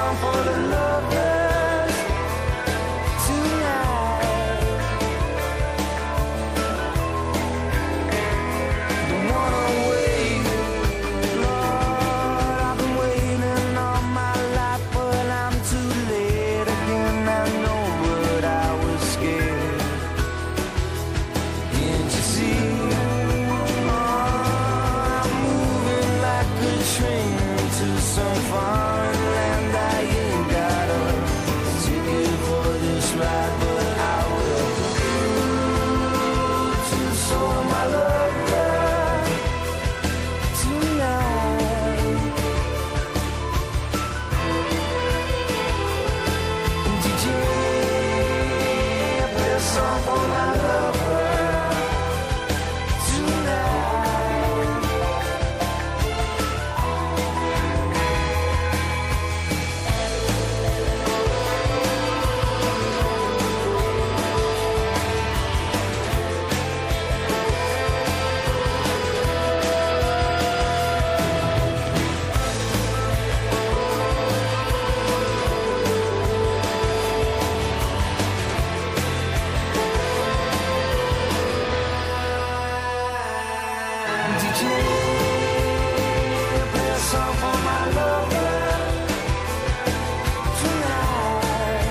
song for the lovers tonight. Don't wanna wait, Lord, I've been waiting all my life, but I'm too late again. I know, but I was scared. Can't you see? I'm moving like a train to some foreign land. I ain't got a ticket for this ride, but I will to show my love tonight. DJ, play a song for my lover tonight. DJ, play a song for my lover tonight.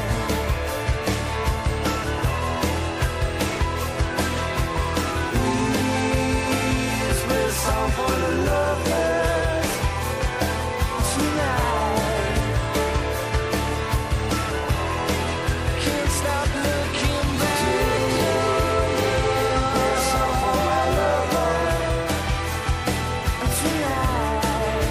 Please play a song for the lovers tonight. Can't stop looking back. Play a song for my lover tonight.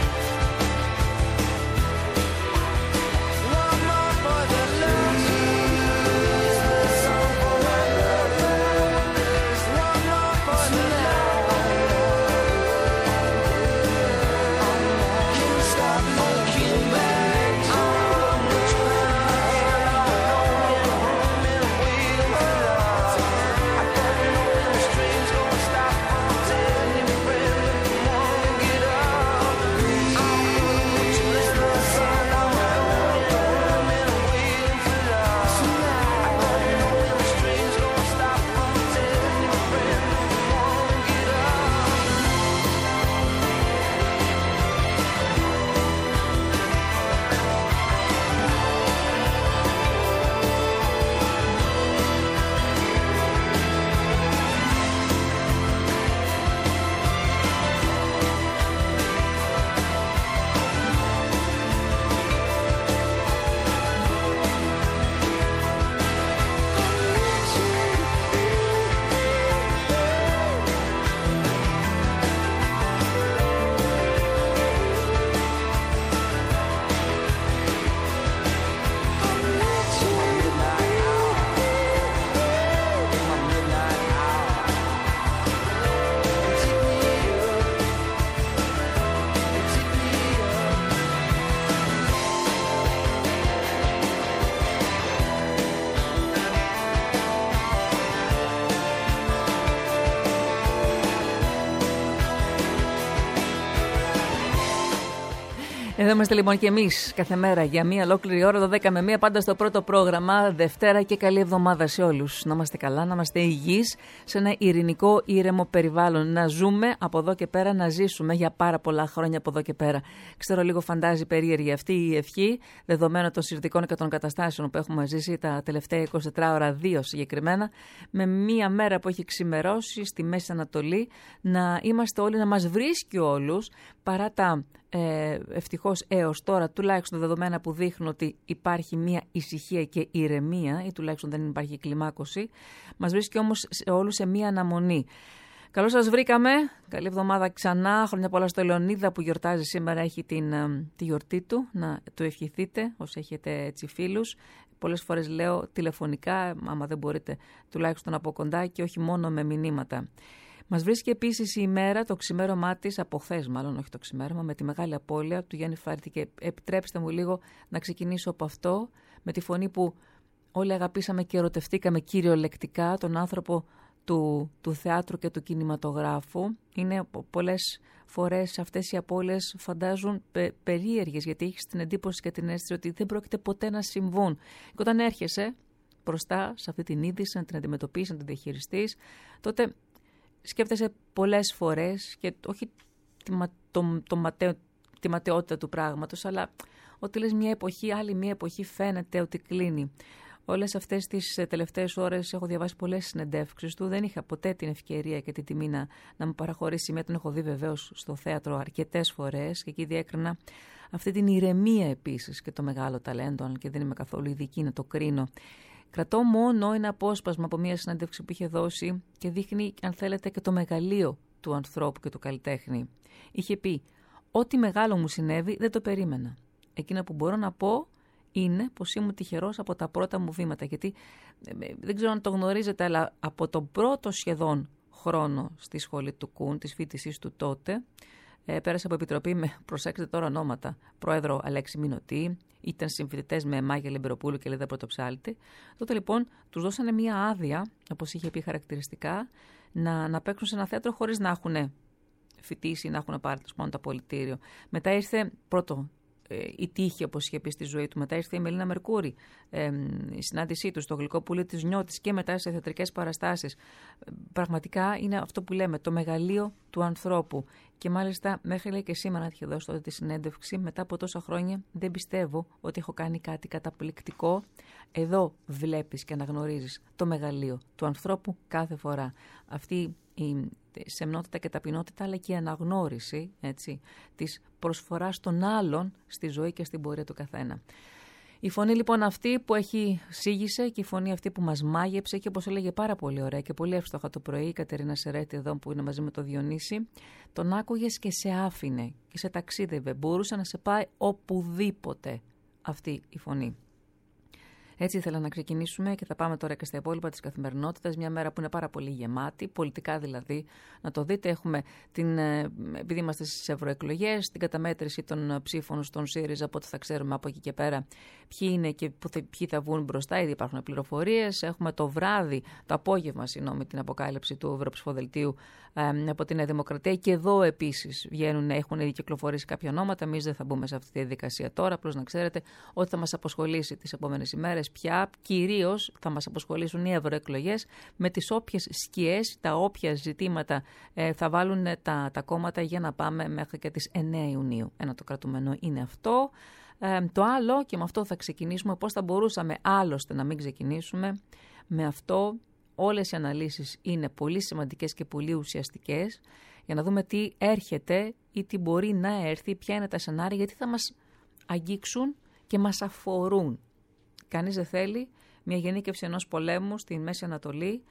One more for the lovers. Play a song for my lovers. One more for the lovers. Can't stop looking back. I'm I got no strings gonna stop until you friend if you wanna get up. I'm gonna put you in the sun. I'm waiting for love. I got no strings gonna stop until you friend if you wanna get up. Εδώ είμαστε λοιπόν και εμείς κάθε μέρα για μία ολόκληρη ώρα, 12 με 1, πάντα στο πρώτο πρόγραμμα, Δευτέρα, και καλή εβδομάδα σε όλους. Να είμαστε καλά, να είμαστε υγιείς, σε ένα ειρηνικό, ήρεμο περιβάλλον. Να ζούμε από εδώ και πέρα, να ζήσουμε για πάρα πολλά χρόνια από εδώ και πέρα. Ξέρω, λίγο φαντάζει περίεργη αυτή η ευχή, δεδομένου των συνθηκών και των καταστάσεων που έχουμε ζήσει τα τελευταία 24 ώρα, 2 συγκεκριμένα, με μία μέρα που έχει ξημερώσει στη Μέση Ανατολή, να είμαστε όλοι, να μας βρίσκει όλους, παρά τα ευτυχώς έως τώρα, τουλάχιστον δεδομένα που δείχνουν ότι υπάρχει μία ησυχία και ηρεμία, ή τουλάχιστον δεν υπάρχει κλιμάκωση, μας βρίσκει όμως όλους σε μία αναμονή. Καλώς σας βρήκαμε, καλή εβδομάδα ξανά, χρόνια πολλά στο Λεωνίδα που γιορτάζει σήμερα, έχει τη γιορτή του, να του ευχηθείτε όσοι έχετε έτσι φίλους. Πολλές φορές λέω τηλεφωνικά, άμα δεν μπορείτε τουλάχιστον από κοντά και όχι μόνο με μηνύματα. Μας βρίσκει επίσης η ημέρα, το ξημέρωμά της, από χθες μάλλον, όχι το ξημέρωμα, με τη μεγάλη απώλεια του Γιάννη Φάρτη. Και επιτρέψτε μου λίγο να ξεκινήσω από αυτό, με τη φωνή που όλοι αγαπήσαμε και ερωτευτήκαμε κυριολεκτικά, τον άνθρωπο του θεάτρου και του κινηματογράφου. Είναι πολλές φορές αυτές οι απώλειες φαντάζουν περίεργες, γιατί έχεις την εντύπωση και την αίσθηση ότι δεν πρόκειται ποτέ να συμβούν. Και όταν έρχεσαι μπροστά σε αυτή την είδηση, να την αντιμετωπίσεις, να την διαχειριστείς, τότε σκέφτεσαι πολλές φορές και όχι τη ματαιότητα του πράγματος, αλλά ότι λες μια εποχή, άλλη μια εποχή φαίνεται ότι κλείνει. Όλες αυτές τις τελευταίες ώρες έχω διαβάσει πολλές συνεντεύξεις του. Δεν είχα ποτέ την ευκαιρία και την τιμή να μου παραχωρήσει μία. Τον έχω δει βεβαίως στο θέατρο αρκετές φορές και εκεί διέκρινα αυτή την ηρεμία επίσης και το μεγάλο ταλέντο, αν και δεν είμαι καθόλου ειδική να το κρίνω. Κρατώ μόνο ένα απόσπασμα από μία συνέντευξη που είχε δώσει και δείχνει, αν θέλετε, και το μεγαλείο του ανθρώπου και του καλλιτέχνη. Είχε πει: «Ό,τι μεγάλο μου συνέβη δεν το περίμενα. Εκείνο που μπορώ να πω είναι πως ήμουν τυχερός από τα πρώτα μου βήματα». Γιατί δεν ξέρω αν το γνωρίζετε, αλλά από τον πρώτο σχεδόν χρόνο στη σχολή του Κουν, της φοιτησής του τότε, πέρασε από επιτροπή με, προσέξτε τώρα ονόματα, πρόεδρο Αλέξη Μινωτή, ήταν συμφοιτητές με Μάγια Λεμπεροπούλου και Λίδα Πρωτοψάλτη. Τότε λοιπόν τους δώσανε μία άδεια, όπως είχε πει χαρακτηριστικά, να παίξουν σε ένα θέατρο χωρίς να έχουν φοιτήσει, να έχουν πάρει το απολυτήριο. Μετά ήρθε πρώτο η τύχη, όπως είχε πει στη ζωή του. Μετά ήρθε η Μελίνα Μερκούρη, η συνάντησή του στο Γλυκό Πουλί της Νιώτης και μετά σε θεατρικές παραστάσεις. Πραγματικά είναι αυτό που λέμε, το μεγαλείο του ανθρώπου. Και μάλιστα μέχρι λέει και σήμερα, να είχε δώσει τότε τη συνέντευξη, μετά από τόσα χρόνια δεν πιστεύω ότι έχω κάνει κάτι καταπληκτικό. Εδώ βλέπεις και αναγνωρίζεις το μεγαλείο του ανθρώπου κάθε φορά. Αυτή η σεμνότητα και ταπεινότητα, αλλά και η αναγνώριση, έτσι, της προσφοράς των άλλων στη ζωή και στην πορεία του καθένα. Η φωνή λοιπόν αυτή που σήγησε και η φωνή αυτή που μας μάγεψε και όπως έλεγε πάρα πολύ ωραία και πολύ εύστοχα το πρωί η Κατερίνα Σερέτη εδώ που είναι μαζί με το Διονύση, τον άκουγες και σε άφηνε και σε ταξίδευε, μπορούσε να σε πάει οπουδήποτε αυτή η φωνή. Έτσι ήθελα να ξεκινήσουμε και θα πάμε τώρα και στα υπόλοιπα της καθημερινότητας. Μια μέρα που είναι πάρα πολύ γεμάτη, πολιτικά δηλαδή. Να το δείτε, έχουμε επειδή είμαστε στις ευρωεκλογές, την καταμέτρηση των ψήφων στον ΣΥΡΙΖΑ, οπότε θα ξέρουμε από εκεί και πέρα ποιοι είναι και ποιοι θα βγουν μπροστά. Ήδη υπάρχουν πληροφορίες. Έχουμε το βράδυ, το απόγευμα, την αποκάλυψη του Ευρωψηφοδελτίου από τη Νέα Δημοκρατία. Και εδώ επίσης έχουν ήδη κυκλοφορήσει κάποια ονόματα. Εμείς δεν θα μπούμε σε αυτή τη διαδικασία τώρα. Απλώς να ξέρετε ότι θα μας απασχολήσει τις επόμενες ημέρες. Πια κυρίως θα μας απασχολήσουν οι ευρωεκλογές με τις όποιες σκιές, τα όποια ζητήματα θα βάλουν τα κόμματα για να πάμε μέχρι και τις 9 Ιουνίου. Ένα το κρατούμενο είναι αυτό. Το άλλο, και με αυτό θα ξεκινήσουμε, πώς θα μπορούσαμε άλλωστε να μην ξεκινήσουμε με αυτό. Όλες οι αναλύσεις είναι πολύ σημαντικές και πολύ ουσιαστικές για να δούμε τι έρχεται ή τι μπορεί να έρθει, ποια είναι τα σενάρια, γιατί θα μας αγγίξουν και μας αφορούν. Κανείς δεν θέλει μια γενίκευση ενός πολέμου στη Μέση Ανατολή.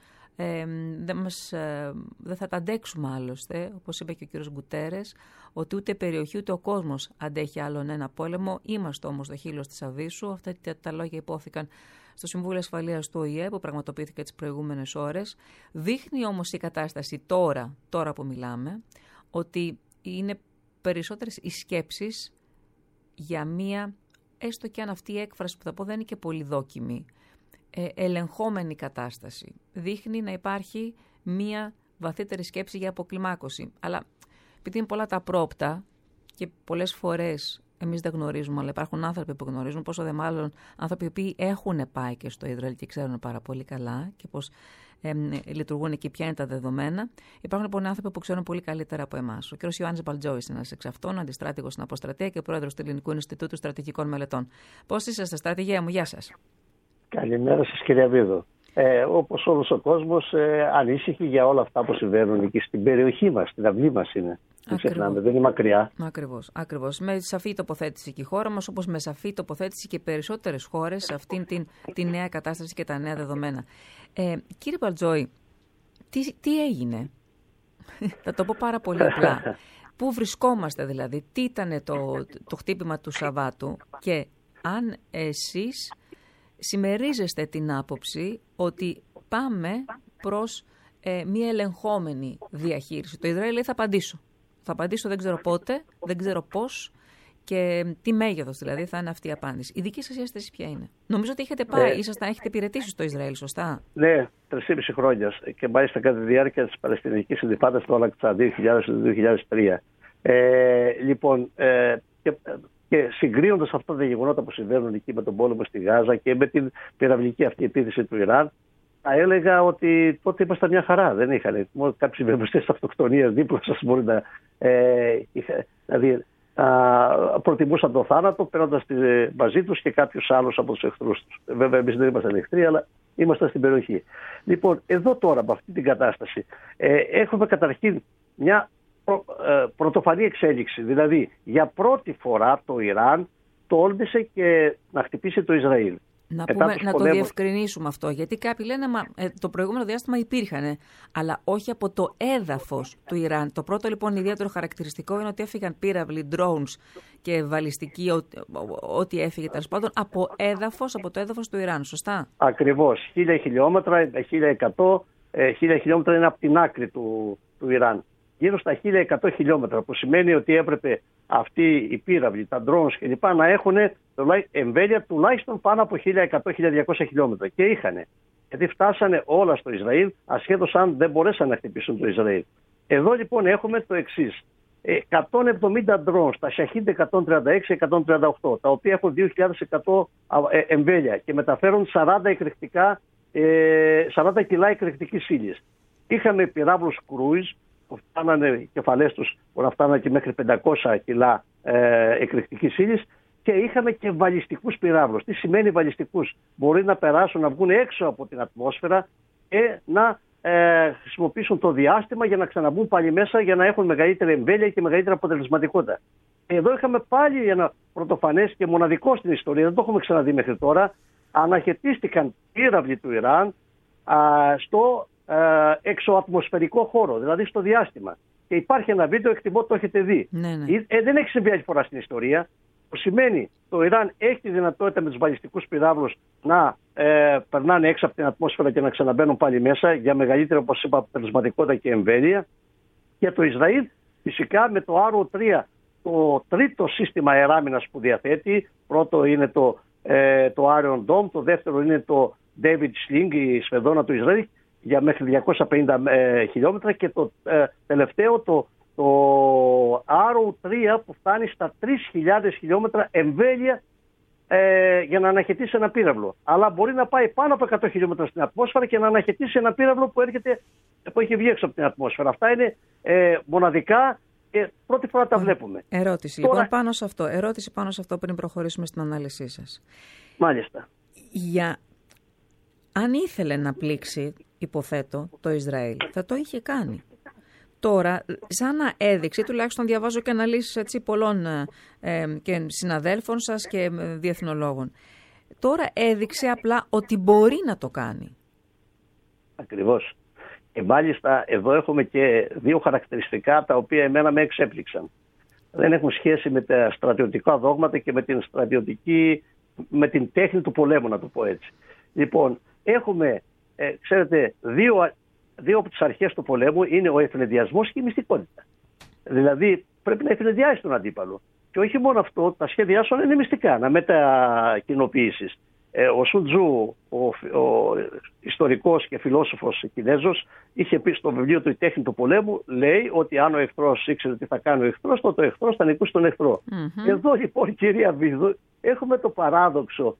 Δεν θα τα αντέξουμε άλλωστε, όπως είπε και ο κύριος Γκουτέρες, ότι ούτε η περιοχή ούτε ο κόσμος αντέχει άλλον ένα πόλεμο. Είμαστε όμως το χείλος της Αβύσσου. Αυτά τα λόγια υπόθηκαν στο Συμβούλιο Ασφαλείας του ΟΗΕ που πραγματοποιήθηκε τις προηγούμενες ώρες. Δείχνει όμως η κατάσταση τώρα που μιλάμε, ότι είναι περισσότερες οι σκέψεις για μία, έστω και αν αυτή η έκφραση που θα πω δεν είναι και πολύ δόκιμη, ελεγχόμενη κατάσταση. Δείχνει να υπάρχει μία βαθύτερη σκέψη για αποκλιμάκωση. Αλλά επειδή είναι πολλά τα πρόπτα και πολλές φορές εμείς δεν γνωρίζουμε, αλλά υπάρχουν άνθρωποι που γνωρίζουν, πόσο δε μάλλον άνθρωποι που έχουν πάει και στο Ισραήλ και ξέρουν πάρα πολύ καλά και πώς λειτουργούν εκεί, ποια είναι τα δεδομένα. Υπάρχουν λοιπόν άνθρωποι που ξέρουν πολύ καλύτερα από εμάς. Ο κ. Ιωάννης Μπαλτζόης είναι ένας εξ αυτών, αντιστράτηγος στην Αποστρατεία και πρόεδρος του Ελληνικού Ινστιτούτου Στρατηγικών Μελετών. Πώς είσαστε, στρατηγέ μου, γεια σας. Καλημέρα σας, κυρία Βίδο. Όπως όλος ο κόσμος, ανήσυχοι για όλα αυτά που συμβαίνουν εκεί στην περιοχή μας, στην αυλή μας είναι. Δεν ξεχνάμε, δεν είναι μακριά. Ακριβώς. Με σαφή τοποθέτηση και η χώρα μας, όπως με σαφή τοποθέτηση και περισσότερες χώρες σε αυτήν την νέα κατάσταση και τα νέα δεδομένα. Κύριε Μπαλτζόη, τι έγινε? Θα το πω πάρα πολύ απλά. Πού βρισκόμαστε δηλαδή, τι ήταν το χτύπημα του Σαββάτου και αν εσείς συμμερίζεστε την άποψη ότι πάμε προς μια ελεγχόμενη διαχείριση. Το Ισραήλ λέει θα απαντήσω, δεν ξέρω πότε, δεν ξέρω πώς και τι μέγεθος δηλαδή θα είναι αυτή η απάντηση. Η δική σας αίσθηση ποια είναι? Νομίζω ότι έχετε πάει, έχετε υπηρετήσει στο Ισραήλ, σωστά? Ναι, 3,5 χρόνια και μάλιστα κατά τη διάρκεια της Παλαιστινικής Εντιφάντας του Αλαξά 2000-2003. Λοιπόν, και συγκρίνοντας αυτά τα γεγονότα που συμβαίνουν εκεί με τον πόλεμο στη Γάζα και με την πυραυλική αυτή επίθεση του Ιράν, θα έλεγα ότι τότε ήμασταν μια χαρά. Δεν είχαν κάποιοι βεβαιωστές αυτοκτονίας δίπλα σας μπορεί να. Δηλαδή, προτιμούσαν το θάνατο παίρνοντας μαζί τους και κάποιους άλλους από τους εχθρούς τους. Βέβαια, εμείς δεν ήμασταν εχθροί, αλλά ήμασταν στην περιοχή. Λοιπόν, εδώ τώρα, με αυτή την κατάσταση, έχουμε καταρχήν μια πρωτοφανή εξέλιξη. Δηλαδή, για πρώτη φορά το Ιράν τόλμησε και να χτυπήσει το Ισραήλ. Να το διευκρινίσουμε αυτό, γιατί κάποιοι λένε το προηγούμενο διάστημα υπήρχαν, αλλά όχι από το έδαφος του Ιράν. Το πρώτο λοιπόν ιδιαίτερο χαρακτηριστικό είναι ότι έφυγαν πύραυλοι, drones και βαλιστικοί, ό,τι έφυγε τέλος πάντων, από το έδαφος του Ιράν, σωστά? Ακριβώς. 1.000 χιλιόμετρα, 1.100, 1.000 χιλιόμετρα είναι από την άκρη του Ιράν. Γύρω στα 1.100 χιλιόμετρα, που σημαίνει ότι έπρεπε αυτοί οι πύραυλοι, τα drones κλπ. Να έχουν εμβέλεια τουλάχιστον πάνω από 1.100-1.200 χιλιόμετρα. Και είχανε. Γιατί φτάσανε όλα στο Ισραήλ, ασχέτως αν δεν μπορέσαν να χτυπήσουν το Ισραήλ. Εδώ λοιπόν έχουμε το εξής. 170 drones, τα Shahid 136-138, τα οποία έχουν 2.100 εμβέλεια και μεταφέρουν 40 κιλά εκρηκτικής ύλης. Είχαμε πυράβλους cruise, που φτάνανε, οι κεφαλές τους που να φτάνανε και μέχρι 500 κιλά εκρηκτικής ύλης, και είχαμε και βαλιστικούς πυράβλους. Τι σημαίνει βαλιστικούς? Μπορεί να περάσουν, να βγουν έξω από την ατμόσφαιρα και να χρησιμοποιήσουν το διάστημα για να ξαναμπούν πάλι μέσα, για να έχουν μεγαλύτερη εμβέλεια και μεγαλύτερη αποτελεσματικότητα. Εδώ είχαμε πάλι ένα πρωτοφανές και μοναδικό στην ιστορία, δεν το έχουμε ξαναδεί μέχρι τώρα. Αναχαιτίστηκαν πύραυλοι του Ιράν στο εξωατμοσφαιρικό χώρο, δηλαδή στο διάστημα. Και υπάρχει ένα βίντεο, εκτιμώ το έχετε δει. Ναι. Δεν έχει συμβεί άλλη φορά στην ιστορία. Που σημαίνει το Ιράν έχει τη δυνατότητα με τους βαλιστικούς πυράβλους να περνάνε έξω από την ατμόσφαιρα και να ξαναμπαίνουν πάλι μέσα για μεγαλύτερη, όπως είπα, αποτελεσματικότητα και εμβέλεια. Και το Ισραήλ φυσικά με το Arrow 3, το τρίτο σύστημα αεράμινας που διαθέτει. Πρώτο είναι το Iron Dome, το δεύτερο είναι το David Sling, η σφεδόνα του Ισραήλ, για μέχρι 250 χιλιόμετρα, και το τελευταίο το Arrow 3 που φτάνει στα 3.000 χιλιόμετρα εμβέλεια για να αναχαιτήσει ένα πύραυλο. Αλλά μπορεί να πάει πάνω από 100 χιλιόμετρα στην ατμόσφαιρα και να αναχαιτήσει ένα πύραυλο που έχει βγει έξω από την ατμόσφαιρα. Αυτά είναι μοναδικά και πρώτη φορά τα βλέπουμε. Ερώτηση λοιπόν πάνω σε αυτό πριν προχωρήσουμε στην ανάλυση σας. Μάλιστα. Αν ήθελε να πλήξει, υποθέτω, το Ισραήλ, θα το είχε κάνει. Τώρα, σαν να έδειξε, τουλάχιστον διαβάζω και αναλύσεις πολλών και συναδέλφων σας και διεθνολόγων, τώρα έδειξε απλά ότι μπορεί να το κάνει. Ακριβώς. Και μάλιστα εδώ έχουμε και δύο χαρακτηριστικά τα οποία εμένα με εξέπληξαν. Δεν έχουν σχέση με τα στρατιωτικά δόγματα και με την τέχνη του πολέμου, να το πω έτσι. Λοιπόν, έχουμε, ξέρετε, δύο από τις αρχές του πολέμου είναι ο ευνηδιασμός και η μυστικότητα. Δηλαδή πρέπει να ευνηδιάσει τον αντίπαλο. Και όχι μόνο αυτό, τα σχέδιά σου είναι μυστικά, να μετακοινοποιήσεις. Ο Σουντζού, ο ιστορικός και φιλόσοφος Κινέζος, είχε πει στο βιβλίο του «Η τέχνη του πολέμου», λέει ότι αν ο εχθρός ήξερε τι θα κάνει ο εχθρός, τότε ο εχθρός θα νικούσε τον εχθρό. Mm-hmm. Εδώ λοιπόν, κυρία Βίδου, έχουμε το παράδοξο.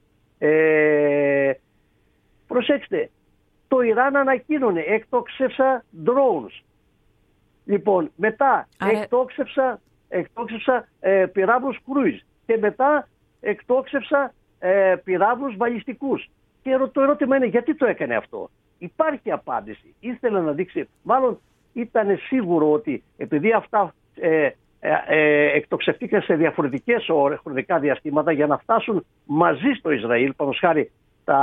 Προσέξτε, το Ιράν ανακοίνωνε, εκτόξευσα drones. Λοιπόν, μετά εκτόξευσα πυράβλους cruise και μετά εκτόξευσα πυράβλους βαλιστικούς. Και το ερώτημα είναι γιατί το έκανε αυτό. Υπάρχει απάντηση. Ήθελε να δείξει, μάλλον ήταν σίγουρο ότι επειδή αυτά εκτοξευτήκαν σε διαφορετικές χρονικά διαστήματα για να φτάσουν μαζί στο Ισραήλ. Παραδείγματος χάρη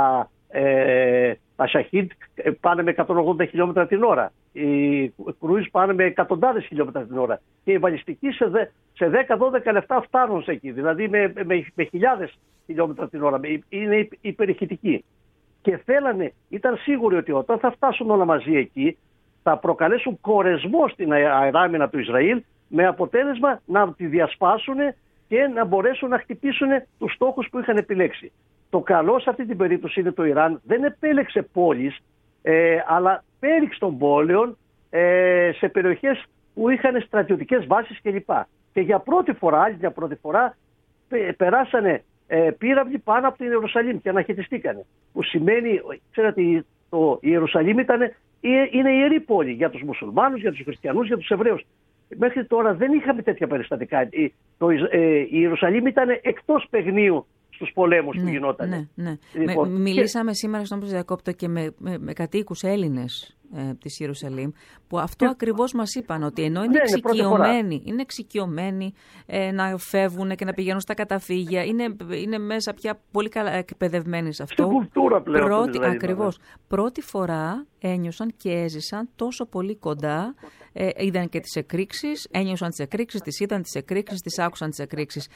τα Shahid πάνε με 180 χιλιόμετρα την ώρα. Οι Cruise πάνε με εκατοντάδες χιλιόμετρα την ώρα. Και οι βαλιστικοί σε 10-12 λεπτά φτάνουν σε εκεί. Δηλαδή με χιλιάδες χιλιόμετρα την ώρα. Είναι υπερηχητικοί. Και ήταν σίγουροι ότι όταν θα φτάσουν όλα μαζί εκεί θα προκαλέσουν κορεσμό στην αεράμινα του Ισραήλ, με αποτέλεσμα να τη διασπάσουν και να μπορέσουν να χτυπήσουν τους στόχους που είχαν επιλέξει. Το καλό σε αυτή την περίπτωση είναι το Ιράν δεν επέλεξε πόλεις, αλλά πέριξ των πόλεων σε περιοχές που είχαν στρατιωτικές βάσεις κλπ. Και για πρώτη φορά, περάσανε πύραυλοι πάνω από την Ιερουσαλήμ και αναχαιτιστήκανε. Που σημαίνει, ξέρετε, η Ιερουσαλήμ είναι ιερή πόλη για τους μουσουλμάνους, για τους χριστιανούς, για τους Εβραίους. Μέχρι τώρα δεν είχαμε τέτοια περιστατικά. Η Ιερουσαλήμ ήταν εκτός παιγνίου στους πολέμους που γινόταν. Ναι. Λοιπόν, μιλήσαμε σήμερα στον Διακόπτο και με κατοίκους Έλληνες της Ιερουσαλήμ, που αυτό ακριβώς μας είπαν, ότι ενώ είναι εξοικειωμένοι να φεύγουν και να πηγαίνουν στα καταφύγια, είναι μέσα πια πολύ καλά εκπαιδευμένοι σε αυτό. Στην κουλτούρα πλέον. Ακριβώς. Πρώτη φορά ένιωσαν και έζησαν τόσο πολύ κοντά, είδαν και τις εκρήξεις, ένιωσαν τις εκρήξεις, τις είδαν τις εκρήξεις, τις άκουσαν τις εκρήξεις.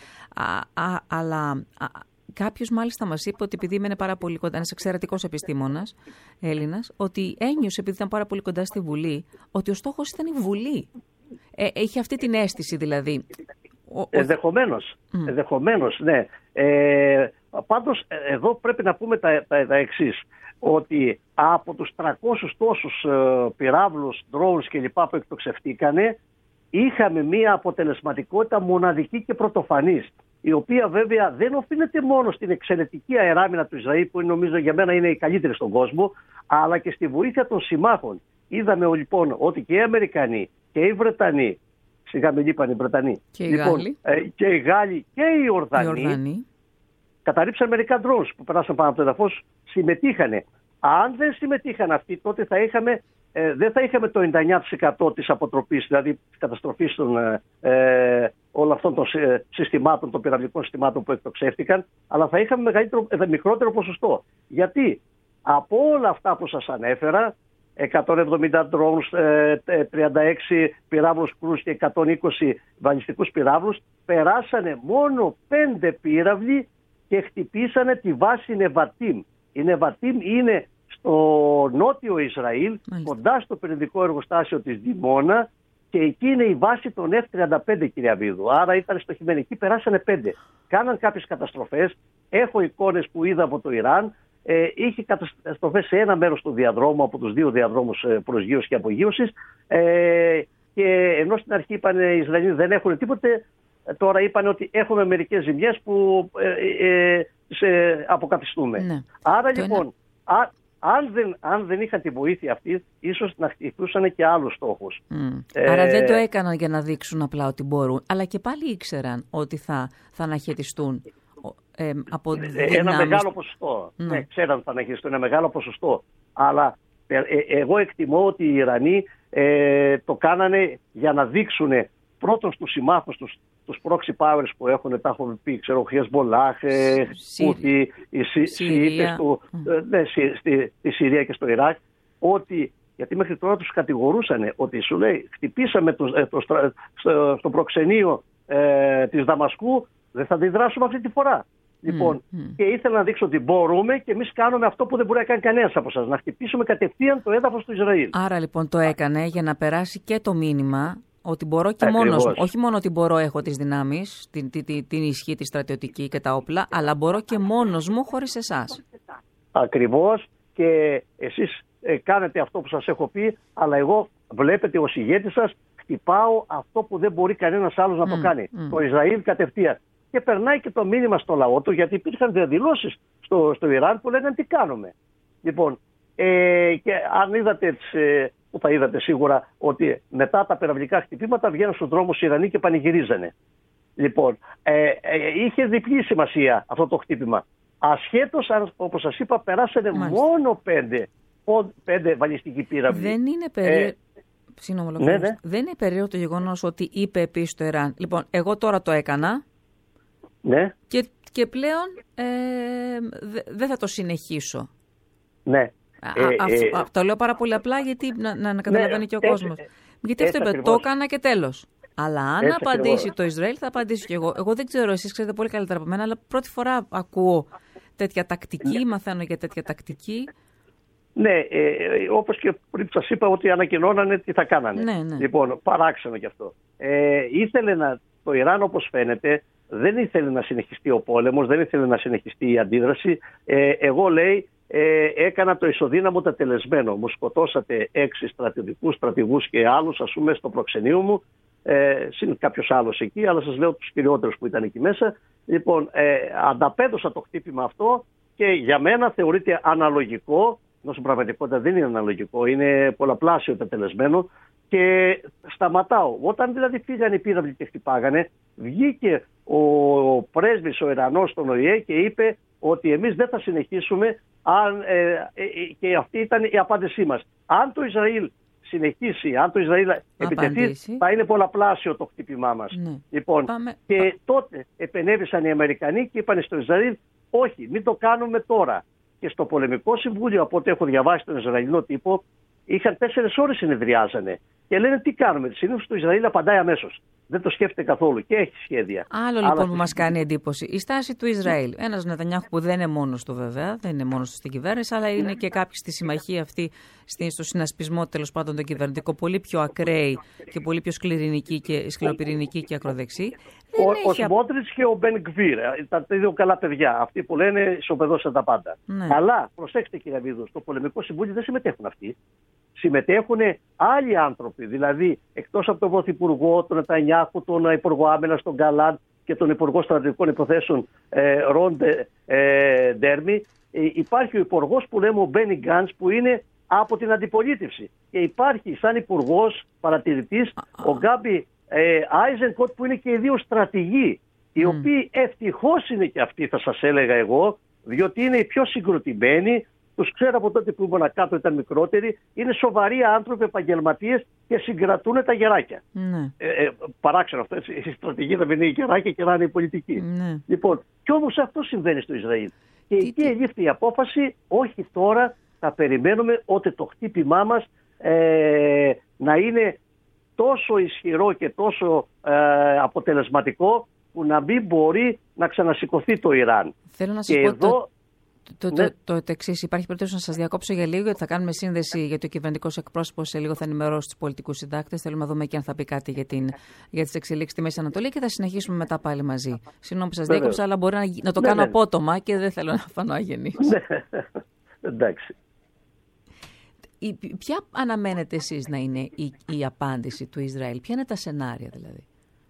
Αλλά κάποιος μάλιστα μας είπε ότι επειδή έμενε πάρα πολύ κοντά, ένας εξαιρετικός επιστήμονας Έλληνας, ότι ένιωσε επειδή ήταν πάρα πολύ κοντά στη Βουλή, ότι ο στόχος ήταν η Βουλή. Είχε αυτή την αίσθηση δηλαδή. Ενδεχομένως, ναι. Πάντως εδώ πρέπει να πούμε τα εξής. Ότι από τους 300 τόσους πυράβλους, drones κλπ. Που εκτοξευτήκανε, είχαμε μία αποτελεσματικότητα μοναδική και πρωτοφανής, η οποία βέβαια δεν οφείλεται μόνο στην εξαιρετική αεράμινα του Ισραήλ, που νομίζω για μένα είναι η καλύτερη στον κόσμο, αλλά και στη βοήθεια των συμμάχων. Είδαμε λοιπόν ότι και οι Αμερικανοί και οι Βρετανοί, σιγά με λείπαν οι Βρετανοί, και οι Γάλλοι και οι Ορδανοί καταρρίψαν μερικά drones που περάσαν πάνω από το έδαφος, συμμετείχανε. Αν δεν συμμετείχαν αυτοί, τότε δεν θα είχαμε το 99% της αποτροπής, δηλαδή της καταστροφής όλων αυτών των συστημάτων, των πυραυλικών συστημάτων που εκτοξεύτηκαν, αλλά θα είχαμε μικρότερο ποσοστό. Γιατί από όλα αυτά που σας ανέφερα, 170 drones, 36 πυράβλους κρούς και 120 βαλιστικούς πυράβλους, περάσανε μόνο 5 πύραυλοι και χτυπήσανε τη βάση Νεβατίμ. Η Νεβατίμ είναι στο νότιο Ισραήλ, κοντά στο πυρηνικό εργοστάσιο της Δημόνα, και εκεί είναι η βάση των F-35, κυρία Βίδου. Άρα ήταν στοχημένοι. Εκεί περάσανε 5. Κάναν κάποιες καταστροφές. Έχω εικόνες που είδα από το Ιράν. Είχε καταστροφές σε ένα μέρος του διαδρόμου, από τους 2 διαδρόμους προσγείωσης και απογείωσης. Και ενώ στην αρχή είπαν οι Ισραηλοί δεν έχουν τίποτε, τώρα είπαν ότι έχουμε μερικές ζημιές που αποκαθιστούμε. Ναι. Άρα λοιπόν, αν δεν είχαν τη βοήθεια αυτή, ίσως να χτυπούσαν και άλλους στόχους. Άρα δεν το έκαναν για να δείξουν απλά ότι μπορούν, αλλά και πάλι ήξεραν ότι θα αναχαιτιστούν από ένα μεγάλο ποσοστό. Ναι, ξέραν ότι θα αναχαιτιστούν ένα μεγάλο ποσοστό. Αλλά εγώ εκτιμώ ότι οι Ιρανοί το κάνανε για να δείξουν πρώτον στους συμμάχους τους proxy powers που έχουν, τα έχουμε πει, ξέρω, Χεσμολάχ, Χούθι, οι Σιήτες στη Συρία και στο Ιράκ, ότι, γιατί μέχρι τώρα τους κατηγορούσαν ότι σου λέει χτυπήσαμε στο προξενείο της Δαμασκού, δεν θα αντιδράσουμε αυτή τη φορά. Λοιπόν, και ήθελα να δείξω ότι μπορούμε και εμείς κάνουμε αυτό που δεν μπορεί να κάνει κανένας από εσάς, να χτυπήσουμε κατευθείαν το έδαφος του Ισραήλ. Άρα λοιπόν το έκανε για να περάσει και το μήνυμα ότι μπορώ και μόνος μου. Όχι μόνο ότι μπορώ, έχω τις δυνάμεις, την ισχύ, τη στρατιωτική και τα όπλα, αλλά μπορώ και μόνος μου χωρίς εσάς. Ακριβώς, και εσείς κάνετε αυτό που σας έχω πει, αλλά εγώ, βλέπετε, ως ηγέτης σας χτυπάω αυτό που δεν μπορεί κανένας άλλος να το κάνει. Το Ισραήλ κατευθείαν. Και περνάει και το μήνυμα στο λαό του, γιατί υπήρχαν διαδηλώσεις στο Ιράν που λέγανε τι κάνουμε. Λοιπόν, και αν είδατε, που θα είδατε σίγουρα, ότι μετά τα πυραυλικά χτυπήματα βγαίνουν στους δρόμους οι Ιρανοί και πανηγυρίζανε. Λοιπόν, είχε διπλή σημασία αυτό το χτύπημα. Ασχέτως, όπως σας είπα, περάσανε μόνο 5 βαλιστικοί πύραυλοι. Δεν είναι περίεργο. Δεν είναι περίεργο το γεγονός ότι είπε επίσης το Ιράν. Λοιπόν, εγώ τώρα το έκανα. Ναι. Και πλέον δεν θα το συνεχίσω. Ναι. Το λέω πάρα πολύ απλά γιατί να καταλαβαίνει και ο κόσμος. Γιατί αυτό είπε, το έκανα και τέλος. Αλλά αν απαντήσει το Ισραήλ, θα απαντήσω κι εγώ. Εγώ δεν ξέρω, εσείς ξέρετε πολύ καλύτερα από μένα, αλλά πρώτη φορά ακούω τέτοια τακτική, μαθαίνω για τέτοια τακτική. Ναι, όπως και πριν σας είπα ότι ανακοινώνανε τι θα κάνανε. Ναι. Λοιπόν, παράξενο κι αυτό. Ήθελε το Ιράν, όπως φαίνεται, δεν ήθελε να συνεχιστεί ο πόλεμος, δεν ήθελε να συνεχιστεί η αντίδραση. Εγώ, λέει, έκανα το ισοδύναμο τελεσμένο. Μου σκοτώσατε 6 στρατηγούς και άλλους, ας πούμε, στο προξενείο μου. Συν κάποιος άλλος εκεί, αλλά σας λέω τους κυριότερους που ήταν εκεί μέσα. Λοιπόν, ανταπέδωσα το χτύπημα αυτό και για μένα θεωρείται αναλογικό, ενώ στην πραγματικότητα δεν είναι αναλογικό, είναι πολλαπλάσιο τελεσμένο και σταματάω. Όταν δηλαδή φύγανε οι πύραυλοι και χτυπάγανε, βγήκε ο πρέσβης ο Ιρανός στον ΟΗΕ και είπε ότι εμείς δεν θα συνεχίσουμε και αυτή ήταν η απάντησή μας. Αν το Ισραήλ συνεχίσει, αν το Ισραήλ επιτεθεί, θα είναι πολλαπλάσιο το χτύπημά μας. Ναι. Λοιπόν, και τότε επενέβησαν οι Αμερικανοί και είπαν στο Ισραήλ, όχι, μην το κάνουμε τώρα. Και στο Πολεμικό Συμβούλιο, από ό,τι έχω διαβάσει τον Ισραηλινό τύπο, είχαν 4 ώρες συνεδριάζανε. Και λένε τι κάνουμε. Συνήθως το Ισραήλ απαντάει αμέσως. Δεν το σκέφτεται καθόλου και έχει σχέδια. Άλλο λοιπόν που μας κάνει εντύπωση. Η στάση του Ισραήλ. Ένας Νετανιάχου που δεν είναι μόνος του βέβαια, δεν είναι μόνος του στην κυβέρνηση, αλλά είναι και κάποιοι στη συμμαχία αυτή, στο συνασπισμό τέλος πάντων τον κυβερνητικό, πολύ πιο ακραίοι και πολύ πιο σκληροπυρηνικοί και ακροδεξιοί. Ο Σμότριτς και ο Μπεν Γκβίρ, τα δύο καλά παιδιά. Αυτοί που λένε ισοπεδώσαν τα πάντα. Ναι. Αλλά προσέξτε, κύριε Βίδου, στο Πολεμικό Συμβούλιο δεν συμμετέχουν αυτοί. Συμμετέχουν άλλοι άνθρωποι, δηλαδή εκτός από τον Πρωθυπουργό, τον Νετανιάχου, τον Υπουργό Άμυνας, τον Γκαλάντ και τον Υπουργό Στρατηγικών Υποθέσεων Ρον Ντέρμι, υπάρχει ο Υπουργός που λέμε ο Μπένι Γκάντς που είναι από την αντιπολίτευση. Και υπάρχει σαν Υπουργός παρατηρητής ο Γκάμπι Άιζενκοτ που είναι και οι δύο στρατηγοί, οι οποίοι ευτυχώς είναι και αυτοί, θα σας έλεγα εγώ, διότι είναι οι πιο συγκροτημένοι. Τους ξέρω από τότε που ήμουν κάτω, ήταν μικρότεροι. Είναι σοβαροί άνθρωποι, επαγγελματίες και συγκρατούν τα γεράκια. Παράξενο αυτό, έτσι. Η στρατηγοί θα είναι οι γεράκια και να είναι οι πολιτικοί. Λοιπόν, κι όμως αυτό συμβαίνει στο Ισραήλ. Και εκεί ελήφθη η απόφαση, όχι τώρα, θα περιμένουμε ότι το χτύπημά μας να είναι τόσο ισχυρό και τόσο αποτελεσματικό που να μην μπορεί να ξανασηκωθεί το Ιράν. Θέλω να σας πω το εξής. Υπάρχει περίπτωση να σας διακόψω για λίγο, γιατί θα κάνουμε σύνδεση, γιατί ο κυβερνητικός εκπρόσωπος σε λίγο θα ενημερώσει τους πολιτικούς συντάκτες. Θέλουμε να δούμε και αν θα πει κάτι για τις εξελίξεις στη Μέση Ανατολή και θα συνεχίσουμε μετά πάλι μαζί. Συγγνώμη που σας διέκοψα, αλλά μπορεί να το κάνω απότομα και δεν θέλω να φανώ αγενής. Εντάξει. Ποια αναμένετε εσείς να είναι η απάντηση του Ισραήλ, ποια είναι τα σενάρια δηλαδή?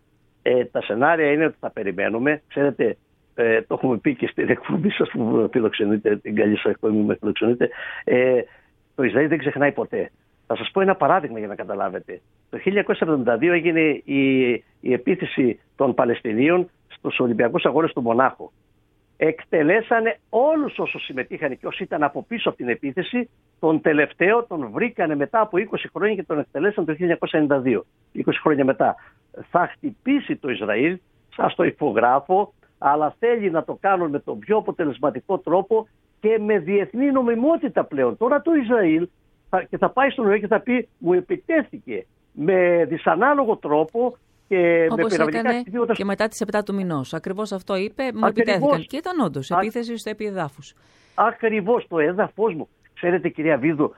Τα σενάρια είναι ότι θα περιμένουμε. Ξέρετε, το έχουμε πει και στην εκπομπή σας που φιλοξενείτε, την καλή σας εκπομπή που με φιλοξενείτε. Το Ισραήλ δεν ξεχνάει ποτέ. Θα σας πω ένα παράδειγμα για να καταλάβετε. Το 1972 έγινε η επίθεση των Παλαιστινίων στους Ολυμπιακούς Αγώνες του Μονάχου. Εκτελέσανε όλους όσους συμμετείχαν και όσοι ήταν από πίσω από την επίθεση. Τον τελευταίο τον βρήκανε μετά από 20 χρόνια και τον εκτελέσαν το 1992. 20 χρόνια μετά. Θα χτυπήσει το Ισραήλ, σας το υπογράφω, αλλά θέλει να το κάνουν με τον πιο αποτελεσματικό τρόπο και με διεθνή νομιμότητα πλέον. Τώρα το Ισραήλ θα πάει στον ΟΗΕ και θα πει μου επιτέθηκε με δυσανάλογο τρόπο και όπως με πυραυλικά χτυπήματα. Και μετά τις 7 του μηνός. Ακριβώς αυτό είπε, μου επιτέθηκαν. Και ήταν όντως επίθεση στο επιδάφους. Ακριβώς, το έδαφος μου. Ξέρετε, κυρία Βίδου,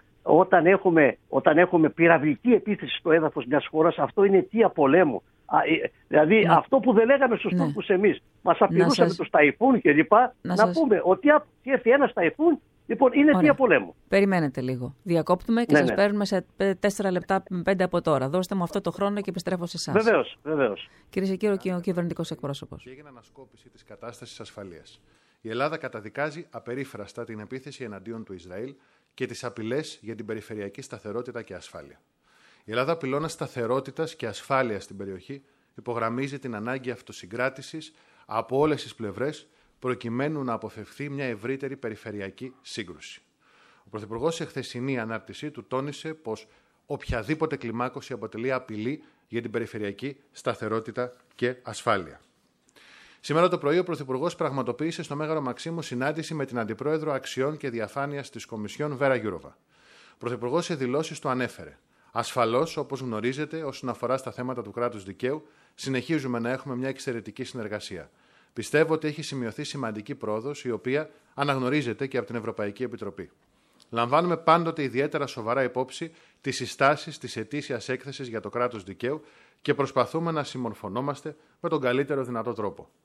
όταν έχουμε πυραυλική επίθεση στο έδαφος μιας χώρας, αυτό είναι αιτία πολέμου. Δηλαδή αυτό που δεν λέγαμε στους Τούρκους εμείς, μας απειλούσαμε τους ταϊφούν και λοιπά, να πούμε ότι έρθει ένας ταϊφούν, λοιπόν είναι αιτία πολέμου. Περιμένετε λίγο. Διακόπτουμε και σας παίρνουμε σε 4 λεπτά, 5 από τώρα. Δώστε μου αυτό το χρόνο και επιστρέφω σε εσάς. Βεβαίως. Κυρίες και κύριοι, ο κυβερνητικός εκπρόσωπος. Έγινε ανασκόπηση της κατάστασης ασφαλείας. Η Ελλάδα καταδικάζει απερίφραστα την επίθεση εναντίον του Ισραήλ και τις απειλές για την περιφερειακή σταθερότητα και ασφάλεια. Η Ελλάδα, πυλώνας σταθερότητας και ασφάλειας στην περιοχή, υπογραμμίζει την ανάγκη αυτοσυγκράτησης από όλες τις πλευρές, προκειμένου να αποφευθεί μια ευρύτερη περιφερειακή σύγκρουση. Ο Πρωθυπουργός σε χθεσινή ανάρτησή του τόνισε πως οποιαδήποτε κλιμάκωση αποτελεί απειλή για την περιφερειακή σταθερότητα και ασφάλεια. Σήμερα το πρωί ο Πρωθυπουργός πραγματοποίησε στο Μέγαρο Μαξίμου συνάντηση με την Αντιπρόεδρο Αξιών και Διαφάνειας της Κομισιόν, Βέρα Γιούροβα. Ο Πρωθυπουργός σε δηλώσεις του ανέφερε: ασφαλώς, όπως γνωρίζετε, όσον αφορά στα θέματα του κράτους δικαίου, συνεχίζουμε να έχουμε μια εξαιρετική συνεργασία. Πιστεύω ότι έχει σημειωθεί σημαντική πρόοδος, η οποία αναγνωρίζεται και από την Ευρωπαϊκή Επιτροπή. Λαμβάνουμε πάντοτε ιδιαίτερα σοβαρά υπόψη τις συστάσεις της ετήσιας έκθεσης για το κράτος δικαίου και προσπαθούμε να συμμορφωνόμαστε με τον καλύτερο δυνατό τρόπο.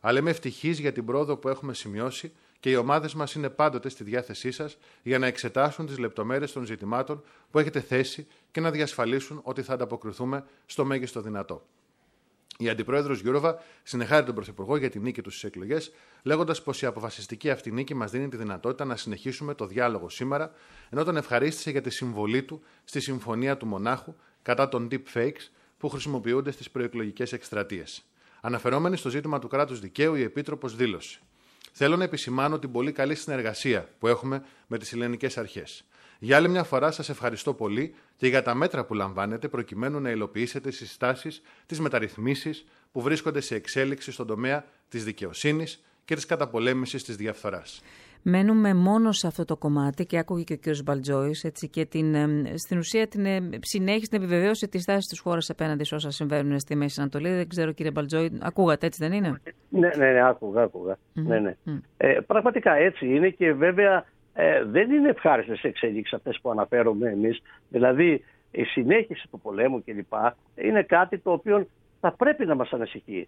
αλλά είμαι ευτυχής για την πρόοδο που έχουμε σημειώσει και οι ομάδες μας είναι πάντοτε στη διάθεσή σας για να εξετάσουν τις λεπτομέρειες των ζητημάτων που έχετε θέσει και να διασφαλίσουν ότι θα ανταποκριθούμε στο μέγιστο δυνατό. Η Αντιπρόεδρος Γιούροβα συνεχάρει τον Πρωθυπουργό για τη νίκη του στις εκλογές, λέγοντας πως η αποφασιστική αυτή νίκη μας δίνει τη δυνατότητα να συνεχίσουμε το διάλογο σήμερα, ενώ τον ευχαρίστησε για τη συμβολή του στη Συμφωνία του Μονάχου κατά των deepfakes που χρησιμοποιούνται στις προεκλογικές εκστρατείες. Αναφερόμενη στο ζήτημα του κράτους δικαίου, η Επίτροπος δήλωσε: «Θέλω να επισημάνω την πολύ καλή συνεργασία που έχουμε με τις ελληνικές αρχές. Για άλλη μια φορά σας ευχαριστώ πολύ και για τα μέτρα που λαμβάνετε προκειμένου να υλοποιήσετε τις συστάσεις, τις μεταρρυθμίσεις που βρίσκονται σε εξέλιξη στον τομέα της δικαιοσύνης και της καταπολέμησης της διαφθοράς». Μένουμε μόνο σε αυτό το κομμάτι και άκουγε και ο κ. Μπαλτζόης και στην ουσία την συνέχιση, την επιβεβαίωση της στάσης της χώρας απέναντι σε όσα συμβαίνουν στη Μέση Ανατολή. Δεν ξέρω, κύριε Μπαλτζόη, ακούγατε, έτσι δεν είναι? Ναι, άκουγα. Ναι. Πραγματικά έτσι είναι και βέβαια δεν είναι ευχάριστες εξέλιξεις αυτές που αναφέρουμε εμείς. Δηλαδή η συνέχιση του πολέμου κλπ. Είναι κάτι το οποίο θα πρέπει να μας ανησυχεί.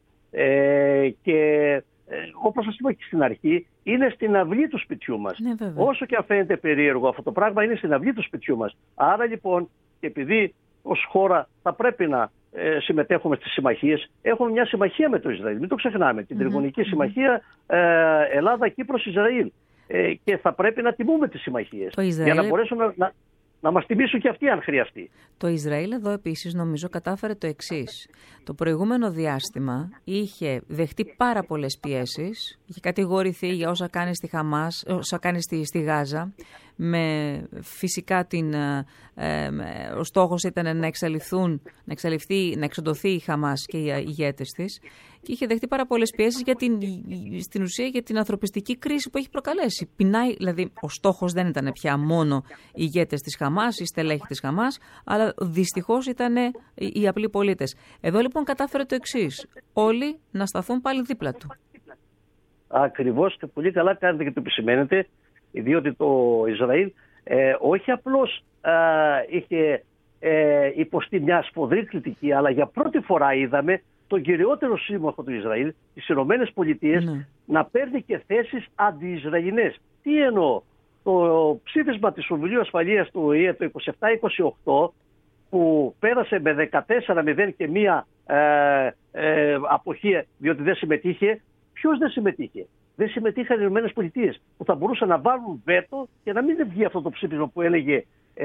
Και όπως σας είπα και στην αρχή, είναι στην αυλή του σπιτιού μας. Ναι, όσο και αν φαίνεται περίεργο αυτό το πράγμα, είναι στην αυλή του σπιτιού μας. Άρα λοιπόν, επειδή ως χώρα θα πρέπει να συμμετέχουμε στις συμμαχίες, έχουμε μια συμμαχία με το Ισραήλ. Μην το ξεχνάμε. Την Τριγωνική Συμμαχία Ελλάδα-Κύπρος-Ισραήλ. Και θα πρέπει να τιμούμε τις συμμαχίες για να μπορέσουν να μας τιμήσουν και αυτοί αν χρειαστεί. Το Ισραήλ εδώ επίσης νομίζω κατάφερε το εξής. Το προηγούμενο διάστημα είχε δεχτεί πάρα πολλές πιέσεις, είχε κατηγορηθεί για όσα κάνει στη Χαμάς, όσα κάνει στη Γάζα. Φυσικά ο στόχος ήταν να εξοντωθεί η Χαμάς και οι ηγέτες της. Και είχε δεχτεί πάρα πολλές πιέσεις στην ουσία για την ανθρωπιστική κρίση που έχει προκαλέσει. Δηλαδή, ο στόχος δεν ήταν πια μόνο οι ηγέτες της Χαμάς, οι στελέχοι της Χαμάς, αλλά δυστυχώς ήταν οι απλοί πολίτες. Εδώ λοιπόν κατάφερε το εξής. Όλοι να σταθούν πάλι δίπλα του. Ακριβώς, και πολύ καλά κάνετε και το επισημαίνετε, διότι το Ισραήλ όχι απλώς είχε υποστεί μια σφοδρή κριτική, αλλά για πρώτη φορά είδαμε τον κυριότερο σύμμαχο του Ισραήλ, τις Ηνωμένες Πολιτείες, να παίρνει και θέσεις αντι-Ισραηλινές. Τι εννοώ? Το ψήφισμα της Συμβουλίου Ασφαλείας του ΟΗΕ το 27-28, που πέρασε με 14-0 και μία αποχή διότι δεν συμμετείχε. Ποιος δεν συμμετείχε? Δεν συμμετείχαν οι Ηνωμένες Πολιτείες, που θα μπορούσαν να βάλουν βέτο και να μην βγει αυτό το ψήφισμα που έλεγε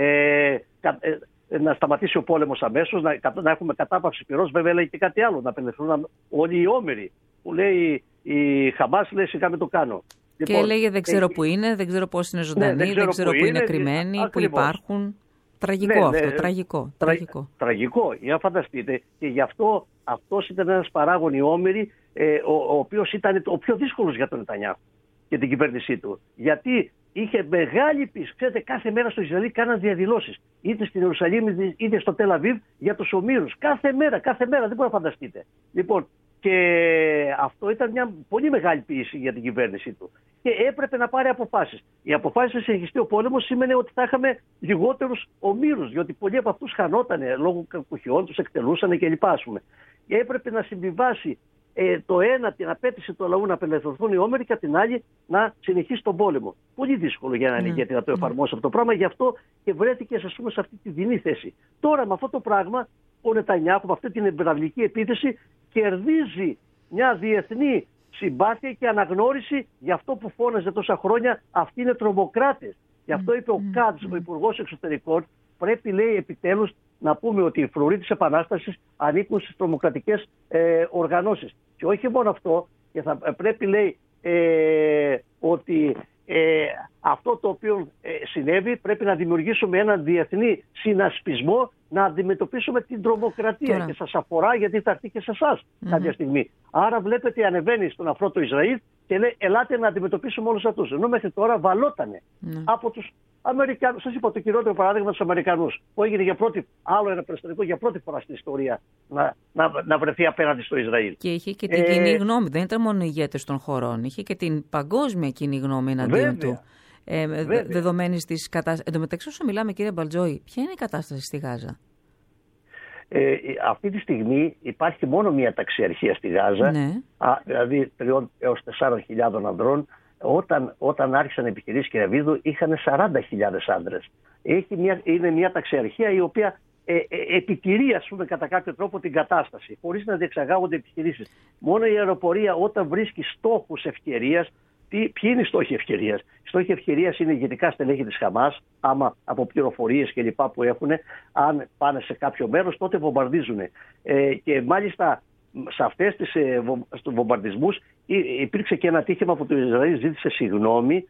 να σταματήσει ο πόλεμος αμέσως, να έχουμε κατάπαυση πυρός. Βέβαια έλεγε και κάτι άλλο, να απελευθερούν όλοι οι όμεροι. Που λέει η Χαμάς, λέει σιγά με το κάνω. Και έλεγε δεν ξέρω που είναι, δεν ξέρω πώς είναι ζωντανοί, δεν ξέρω που είναι κρυμμένοι, που υπάρχουν. Τραγικό αυτό, τραγικό. Για να φανταστείτε. Και γι' αυτός ήταν ένας παράγων, οι όμεροι, ο οποίος ήταν ο πιο δύσκολος για τον Νετανιάχου και την κυβέρνησή του. Γιατί είχε μεγάλη πίστη. Ξέρετε, κάθε μέρα στο Ισραήλ κάναν διαδηλώσεις. Είτε στην Ιερουσαλήμ είτε στο Τελ Αβίβ για τους ομήρους. Κάθε μέρα, δεν μπορεί να φανταστείτε. Λοιπόν, και αυτό ήταν μια πολύ μεγάλη πίεση για την κυβέρνησή του. Και έπρεπε να πάρει αποφάσεις. Οι αποφάσεις να συνεχιστεί ο πόλεμος σήμαινε ότι θα είχαμε λιγότερους ομήρους, διότι πολλοί από αυτούς χανότανε λόγω κακουχιών, τους εκτελούσαν κλπ. Και έπρεπε να συμβιβάσει το ένα την απέτηση του λαού να απελευθερωθούν οι όμεροι και την άλλη να συνεχίσει τον πόλεμο. Πολύ δύσκολο για έναν ηγέτη να το εφαρμόσει αυτό το πράγμα, γι' αυτό και βρέθηκε σε αυτή τη δινή θέση. Τώρα με αυτό το πράγμα ο Νετανιάχου, με αυτή την εμπραυλική επίθεση, κερδίζει μια διεθνή συμπάθεια και αναγνώριση για αυτό που φώναζε τόσα χρόνια. Αυτοί είναι τρομοκράτες. Γι' αυτό είπε ο Κάτς, ο Υπουργός Εξωτερικών, πρέπει, λέει, επιτέλους να πούμε ότι οι φρουροί της Επανάστασης ανήκουν στις τρομοκρατικές οργανώσεις. Και όχι μόνο αυτό, και θα πρέπει, λέει, ότι αυτό το οποίο συνέβη πρέπει να δημιουργήσουμε έναν διεθνή συνασπισμό να αντιμετωπίσουμε την τρομοκρατία. Τώρα. Και σας αφορά γιατί θα έρθει και σε εσάς κάποια στιγμή. Άρα βλέπετε ανεβαίνει στον αφρό το Ισραήλ και λέει ελάτε να αντιμετωπίσουμε όλους αυτούς. Ενώ μέχρι τώρα βαλότανε από τους Αμερικανούς. Σας είπα το κυριότερο παράδειγμα τους Αμερικανούς, που έγινε άλλο ένα περιστατικό για πρώτη φορά στην ιστορία να βρεθεί απέναντι στο Ισραήλ. Και είχε και την κοινή γνώμη. Δεν ήταν μόνο οι ηγέτες των χωρών. Είχε και την παγκόσμια κοινή γνώμη εναντίον του. Δεδομένης της κατάστασης. Εν τω μεταξύ, όσο μιλάμε, κύριε Μπαλτζόη, ποια είναι η κατάσταση στη Γάζα? Αυτή τη στιγμή υπάρχει μόνο μία ταξιαρχία στη Γάζα, Ναι. δηλαδή 3 έως 4.000 ανδρών. Όταν άρχισαν επιχειρήσεις, κύριε Βίδου, είχαν 40.000 άντρες. Είναι μια ταξιαρχία η οποία επιτηρεί, ας πούμε, κατά κάποιο τρόπο την κατάσταση, χωρίς να διεξαγάγονται επιχειρήσεις. Μόνο η αεροπορία, όταν βρίσκει στόχους ευκαιρίας, ποιοι είναι οι στόχοι ευκαιρίας? Οι στόχοι ευκαιρίας είναι ηγετικά στελέχη της Χαμάς, άμα από πληροφορίες και λοιπά που έχουν, αν πάνε σε κάποιο μέρος, τότε βομβαρδίζουν. Και μάλιστα σε αυτές τις βομβαρδισμούς υπήρξε και ένα ατύχημα που το Ισραήλ ζήτησε συγγνώμη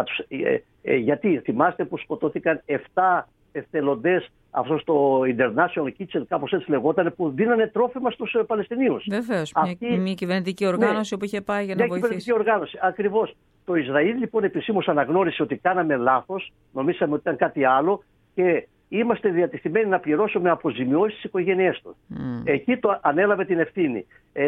γιατί θυμάστε που σκοτώθηκαν 7 εθελοντές, αυτό στο International Kitchen, κάπως έτσι λεγόταν, που δίνανε τρόφιμα στους Παλαιστινίους. Βεβαίως, μια κυβερνητική οργάνωση που είχε πάει για να βοηθήσει. Μια κυβερνητική οργάνωση, ακριβώς. Το Ισραήλ λοιπόν επισήμως αναγνώρισε ότι κάναμε λάθος, νομίσαμε ότι ήταν κάτι άλλο και είμαστε διατεθειμένοι να πληρώσουμε αποζημιώσεις στις οικογένειές τους. Εκεί το ανέλαβε την ευθύνη.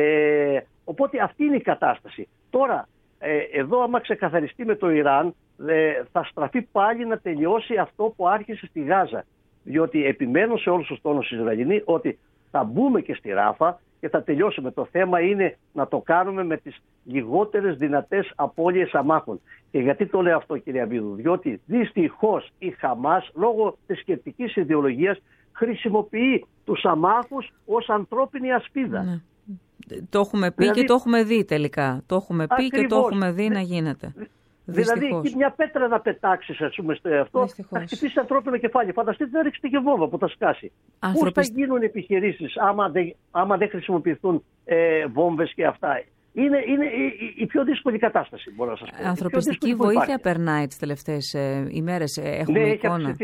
Οπότε αυτή είναι η κατάσταση. Τώρα, εδώ άμα ξεκαθαριστεί με το Ιράν, θα στραφεί πάλι να τελειώσει αυτό που άρχισε στη Γάζα. Διότι επιμένω σε όλους τους τόνους Ισραηλινοί ότι θα μπούμε και στη Ράφα και θα τελειώσουμε. Το θέμα είναι να το κάνουμε με τις λιγότερες δυνατές απώλειες αμάχων. Και γιατί το λέω αυτό, κύριε Βίδου? Διότι δυστυχώς η Χαμάς, λόγω της σκεπτικής ιδεολογίας, χρησιμοποιεί τους αμάχους ως ανθρώπινη ασπίδα. Ναι. Το έχουμε πει και το έχουμε δει τελικά. Το έχουμε πει και το έχουμε δει να γίνεται. Δηλαδή, εκεί μια πέτρα να πετάξει, ας πούμε, στο αυτό, θα χτυπήσει ανθρώπινο κεφάλι. Φανταστείτε να ρίξετε και βόμβα που θα σκάσει. Πώς θα γίνουν επιχειρήσεις άμα δεν χρησιμοποιηθούν βόμβες και αυτά? Είναι η πιο δύσκολη κατάσταση, μπορώ να σας πω. Ανθρωπιστική βοήθεια περνάει τις τελευταίες ημέρες, έχουμε εικόνα.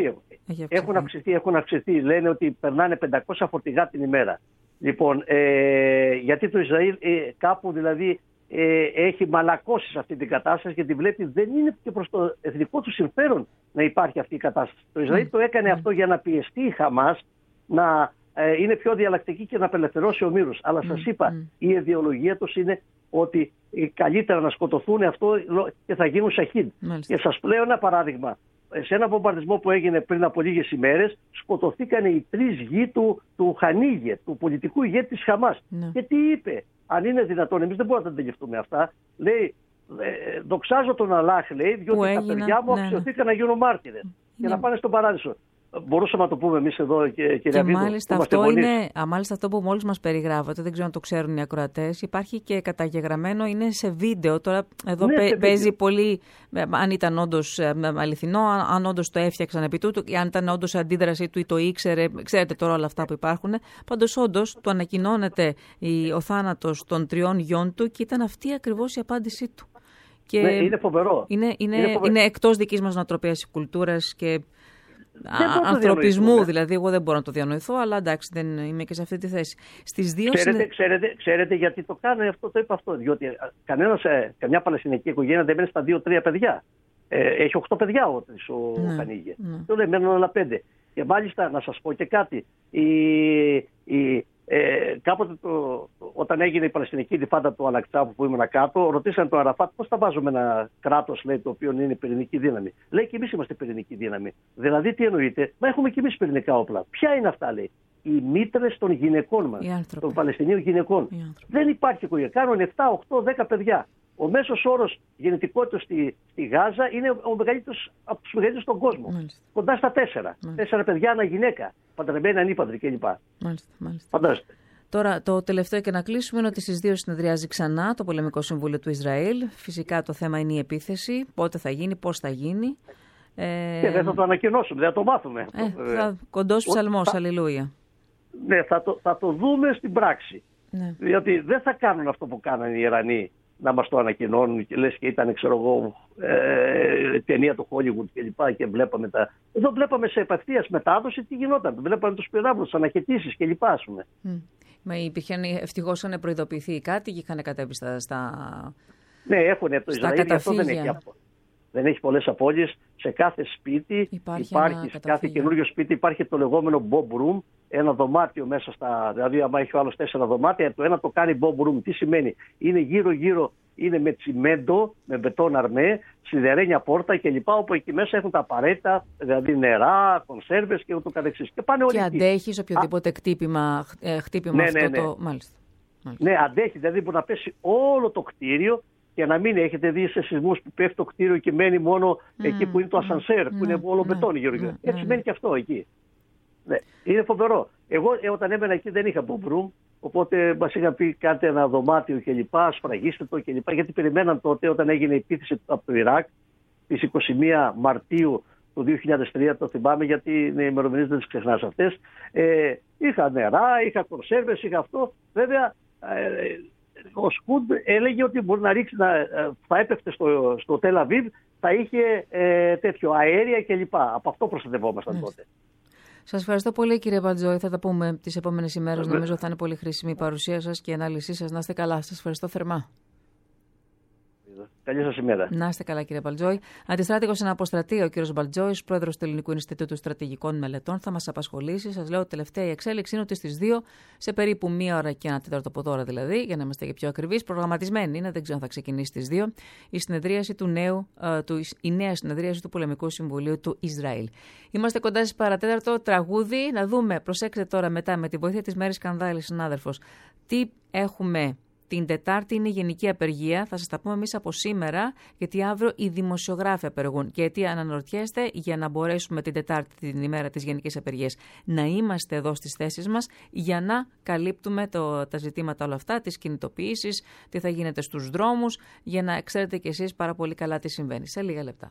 Έχουν αυξηθεί. Λένε ότι περνάνε 500 φορτηγά την ημέρα. Λοιπόν, γιατί το Ισραήλ κάπου δηλαδή έχει μαλακώσει σε αυτή την κατάσταση και τη βλέπει, δεν είναι και προς το εθνικό του συμφέρον να υπάρχει αυτή η κατάσταση. Το Ισραήλ το έκανε αυτό για να πιεστεί η Χαμάς να είναι πιο διαλλακτική και να απελευθερώσει ομήρους. Αλλά σας είπα, η ιδεολογία τους είναι ότι καλύτερα να σκοτωθούν αυτό και θα γίνουν σαχίντ. Και σας λέω ένα παράδειγμα. Σε ένα βομβαρδισμό που έγινε πριν από λίγες ημέρες, σκοτωθήκαν οι 3 γη του Χανίγε, του πολιτικού ηγέτη της Χαμάς. Και τι είπε? Αν είναι δυνατόν, εμείς δεν μπορούμε να τα αντιληφθούμε αυτά. Λέει, δοξάζω τον Αλλάχ, λέει, διότι τα παιδιά μου αξιωθήκαν να γίνουν μάρτυρες και να πάνε στον παράδεισο. Μπορούσαμε να το πούμε εμείς εδώ, κύριε Βίδου. Μάλιστα αυτό που μόλις μας περιγράφατε, δεν ξέρω αν το ξέρουν οι ακροατές, υπάρχει και καταγεγραμμένο, είναι σε βίντεο. Τώρα εδώ παίζει πολύ, αν ήταν όντως αληθινό, αν όντως το έφτιαξαν επί τούτου, αν ήταν όντως αντίδραση του ή το ήξερε. Ξέρετε τώρα όλα αυτά που υπάρχουν. Πάντως όντως του ανακοινώνεται ο θάνατος των 3 γιών του και ήταν αυτή ακριβώς η απάντησή του. Και είναι φοβερό. Είναι εκτός δικής μας νοοτροπίας, κουλτούρας και ανθρωπισμού, δηλαδή. Εγώ δεν μπορώ να το διανοηθώ, αλλά εντάξει, δεν είμαι και σε αυτή τη θέση. Στις δύο ξέρετε γιατί το κάνει αυτό, το είπα αυτό? Διότι καμιά Παλαιστινιακή οικογένεια δεν μένει στα 2-3 παιδιά. Έχει 8 παιδιά ο Χανίγε. Το λέει, μένουν άλλα 5. Και μάλιστα να σας πω και κάτι. Κάποτε όταν έγινε η Παλαιστινική Ιντιφάντα του Αλαξάβου που ήμουν κάτω, ρωτήσαν τον Αραφάτ πώς θα βάζουμε ένα κράτος, λέει, το οποίο είναι πυρηνική δύναμη. Λέει, και εμείς είμαστε πυρηνική δύναμη. Δηλαδή, τι εννοείται? Μα έχουμε και εμείς πυρηνικά όπλα. Ποια είναι αυτά? Λέει, οι μήτρες των γυναικών μας, των Παλαιστινίων γυναικών. Δεν υπάρχει οικογένεια. Κάνουν 7, 8, 10 παιδιά. Ο μέσος όρος γεννητικότητας στη Γάζα είναι ο μεγαλύτερος από τους μεγαλύτερους στον κόσμο. Κοντά στα 4. 4 παιδιά ανά γυναίκα. Παντρεμένοι, ανήπαντροι κλπ. Φαντάζεστε. Τώρα, το τελευταίο και να κλείσουμε είναι ότι στις 2 συνεδριάζει ξανά το Πολεμικό Συμβούλιο του Ισραήλ. Φυσικά το θέμα είναι η επίθεση. Πότε θα γίνει, πώς θα γίνει. Και δεν θα το ανακοινώσουμε, δεν θα το μάθουμε. Κοντός ψαλμός, αλληλούια. Ναι, θα το δούμε στην πράξη. Ναι. Διότι δεν θα κάνουν αυτό που κάνανε οι Ιρανοί, να μας το ανακοινώνουν και λες και ήταν, ξέρω εγώ, ταινία του Hollywood κλπ. Και βλέπαμε τα. Εδώ βλέπαμε σε επευθείας μετάδοση τι γινόταν. Βλέπαμε τους πυράβλους, τις αναχαιτήσεις κλπ. Μα ευτυχώς είχαν προειδοποιηθεί κάτι και είχαν κατέβει στα. Ναι, έχουν το Ισραήλ, αυτό δεν δεν έχει πολλές απώλειες. Σε κάθε σπίτι υπάρχει σε κάθε καινούριο σπίτι υπάρχει το λεγόμενο Bob Room, ένα δωμάτιο μέσα στα. Δηλαδή, άμα έχει ο άλλος 4 δωμάτια, το ένα το κάνει Bob Room. Τι σημαίνει? Είναι γύρω-γύρω, είναι με τσιμέντο, με μπετόν αρμέ, σιδερένια πόρτα κλπ. Όπου εκεί μέσα έχουν τα απαραίτητα, δηλαδή νερά, κονσέρβες και ούτω καθεξής. Και πάνε όλοι. Και αντέχει οποιοδήποτε χτύπημα αυτό το. Μάλιστα. Ναι, αντέχει, δηλαδή μπορεί να πέσει όλο το κτίριο. Και να μην έχετε δει σε σεισμούς που πέφτει το κτίριο και μένει μόνο εκεί που είναι το ασανσέρ, που είναι όλο μπετόν γύρω. Έτσι μένει και αυτό εκεί. Ναι, είναι φοβερό. Εγώ όταν έμενα εκεί δεν είχα Bob Room, οπότε μας είχαν πει κάντε ένα δωμάτιο κλπ. Σφραγίστε το κλπ. Γιατί περιμέναν τότε όταν έγινε η επίθεση από το Ιράκ στις 21 Μαρτίου του 2003, το θυμάμαι γιατί είναι ημερομηνίες, δεν τις ξεχνάς αυτές. Είχα νερά, είχα κονσέρβες, είχα αυτό. Βέβαια. Ο Σκουντ έλεγε ότι μπορεί να ρίξει, θα έπεφτε στο Τελ Αβίβ, θα είχε τέτοιο αέρια κλπ. Από αυτό προστατευόμασταν τότε. Σας ευχαριστώ πολύ, κύριε Μπαλτζόη. Θα τα πούμε τις επόμενες ημέρες. Νομίζω θα είναι πολύ χρήσιμη η παρουσία σας και η ανάλυση σας. Να είστε καλά. Σας ευχαριστώ θερμά. Καλή σας ημέρα. Να είστε καλά, κύριε Μπαλτζόη. Αντιστράτηγος εν αποστρατεία, ο κύριος Μπαλτζόης, πρόεδρος του Ελληνικού Ινστιτούτου Στρατηγικών Μελετών, θα μας απασχολήσει. Σας λέω, τελευταία η εξέλιξη είναι ότι στις 2, σε περίπου 1 ώρα και 1 τέταρτο από τώρα δηλαδή, για να είμαστε και πιο ακριβείς, προγραμματισμένη είναι, δεν ξέρω αν θα ξεκινήσει στις 2, η συνεδρίαση η νέα συνεδρίαση του Πολεμικού Συμβουλίου του Ισραήλ. Είμαστε κοντά στις παρατέταρτο, τραγούδι. Να δούμε, προσέξτε τώρα μετά, με τη βοήθεια της Μέρης Σκανδάλη, συνάδελφος, τι έχουμε. Την Τετάρτη είναι γενική απεργία. Θα σας τα πούμε εμείς από σήμερα, γιατί αύριο οι δημοσιογράφοι απεργούν. Και τι αναρωτιέστε, για να μπορέσουμε την Τετάρτη, την ημέρα της γενικής απεργίας, να είμαστε εδώ στις θέσεις μας για να καλύπτουμε τα ζητήματα όλα αυτά, τις κινητοποιήσεις, τι θα γίνεται στους δρόμους, για να ξέρετε κι εσείς πάρα πολύ καλά τι συμβαίνει. Σε λίγα λεπτά.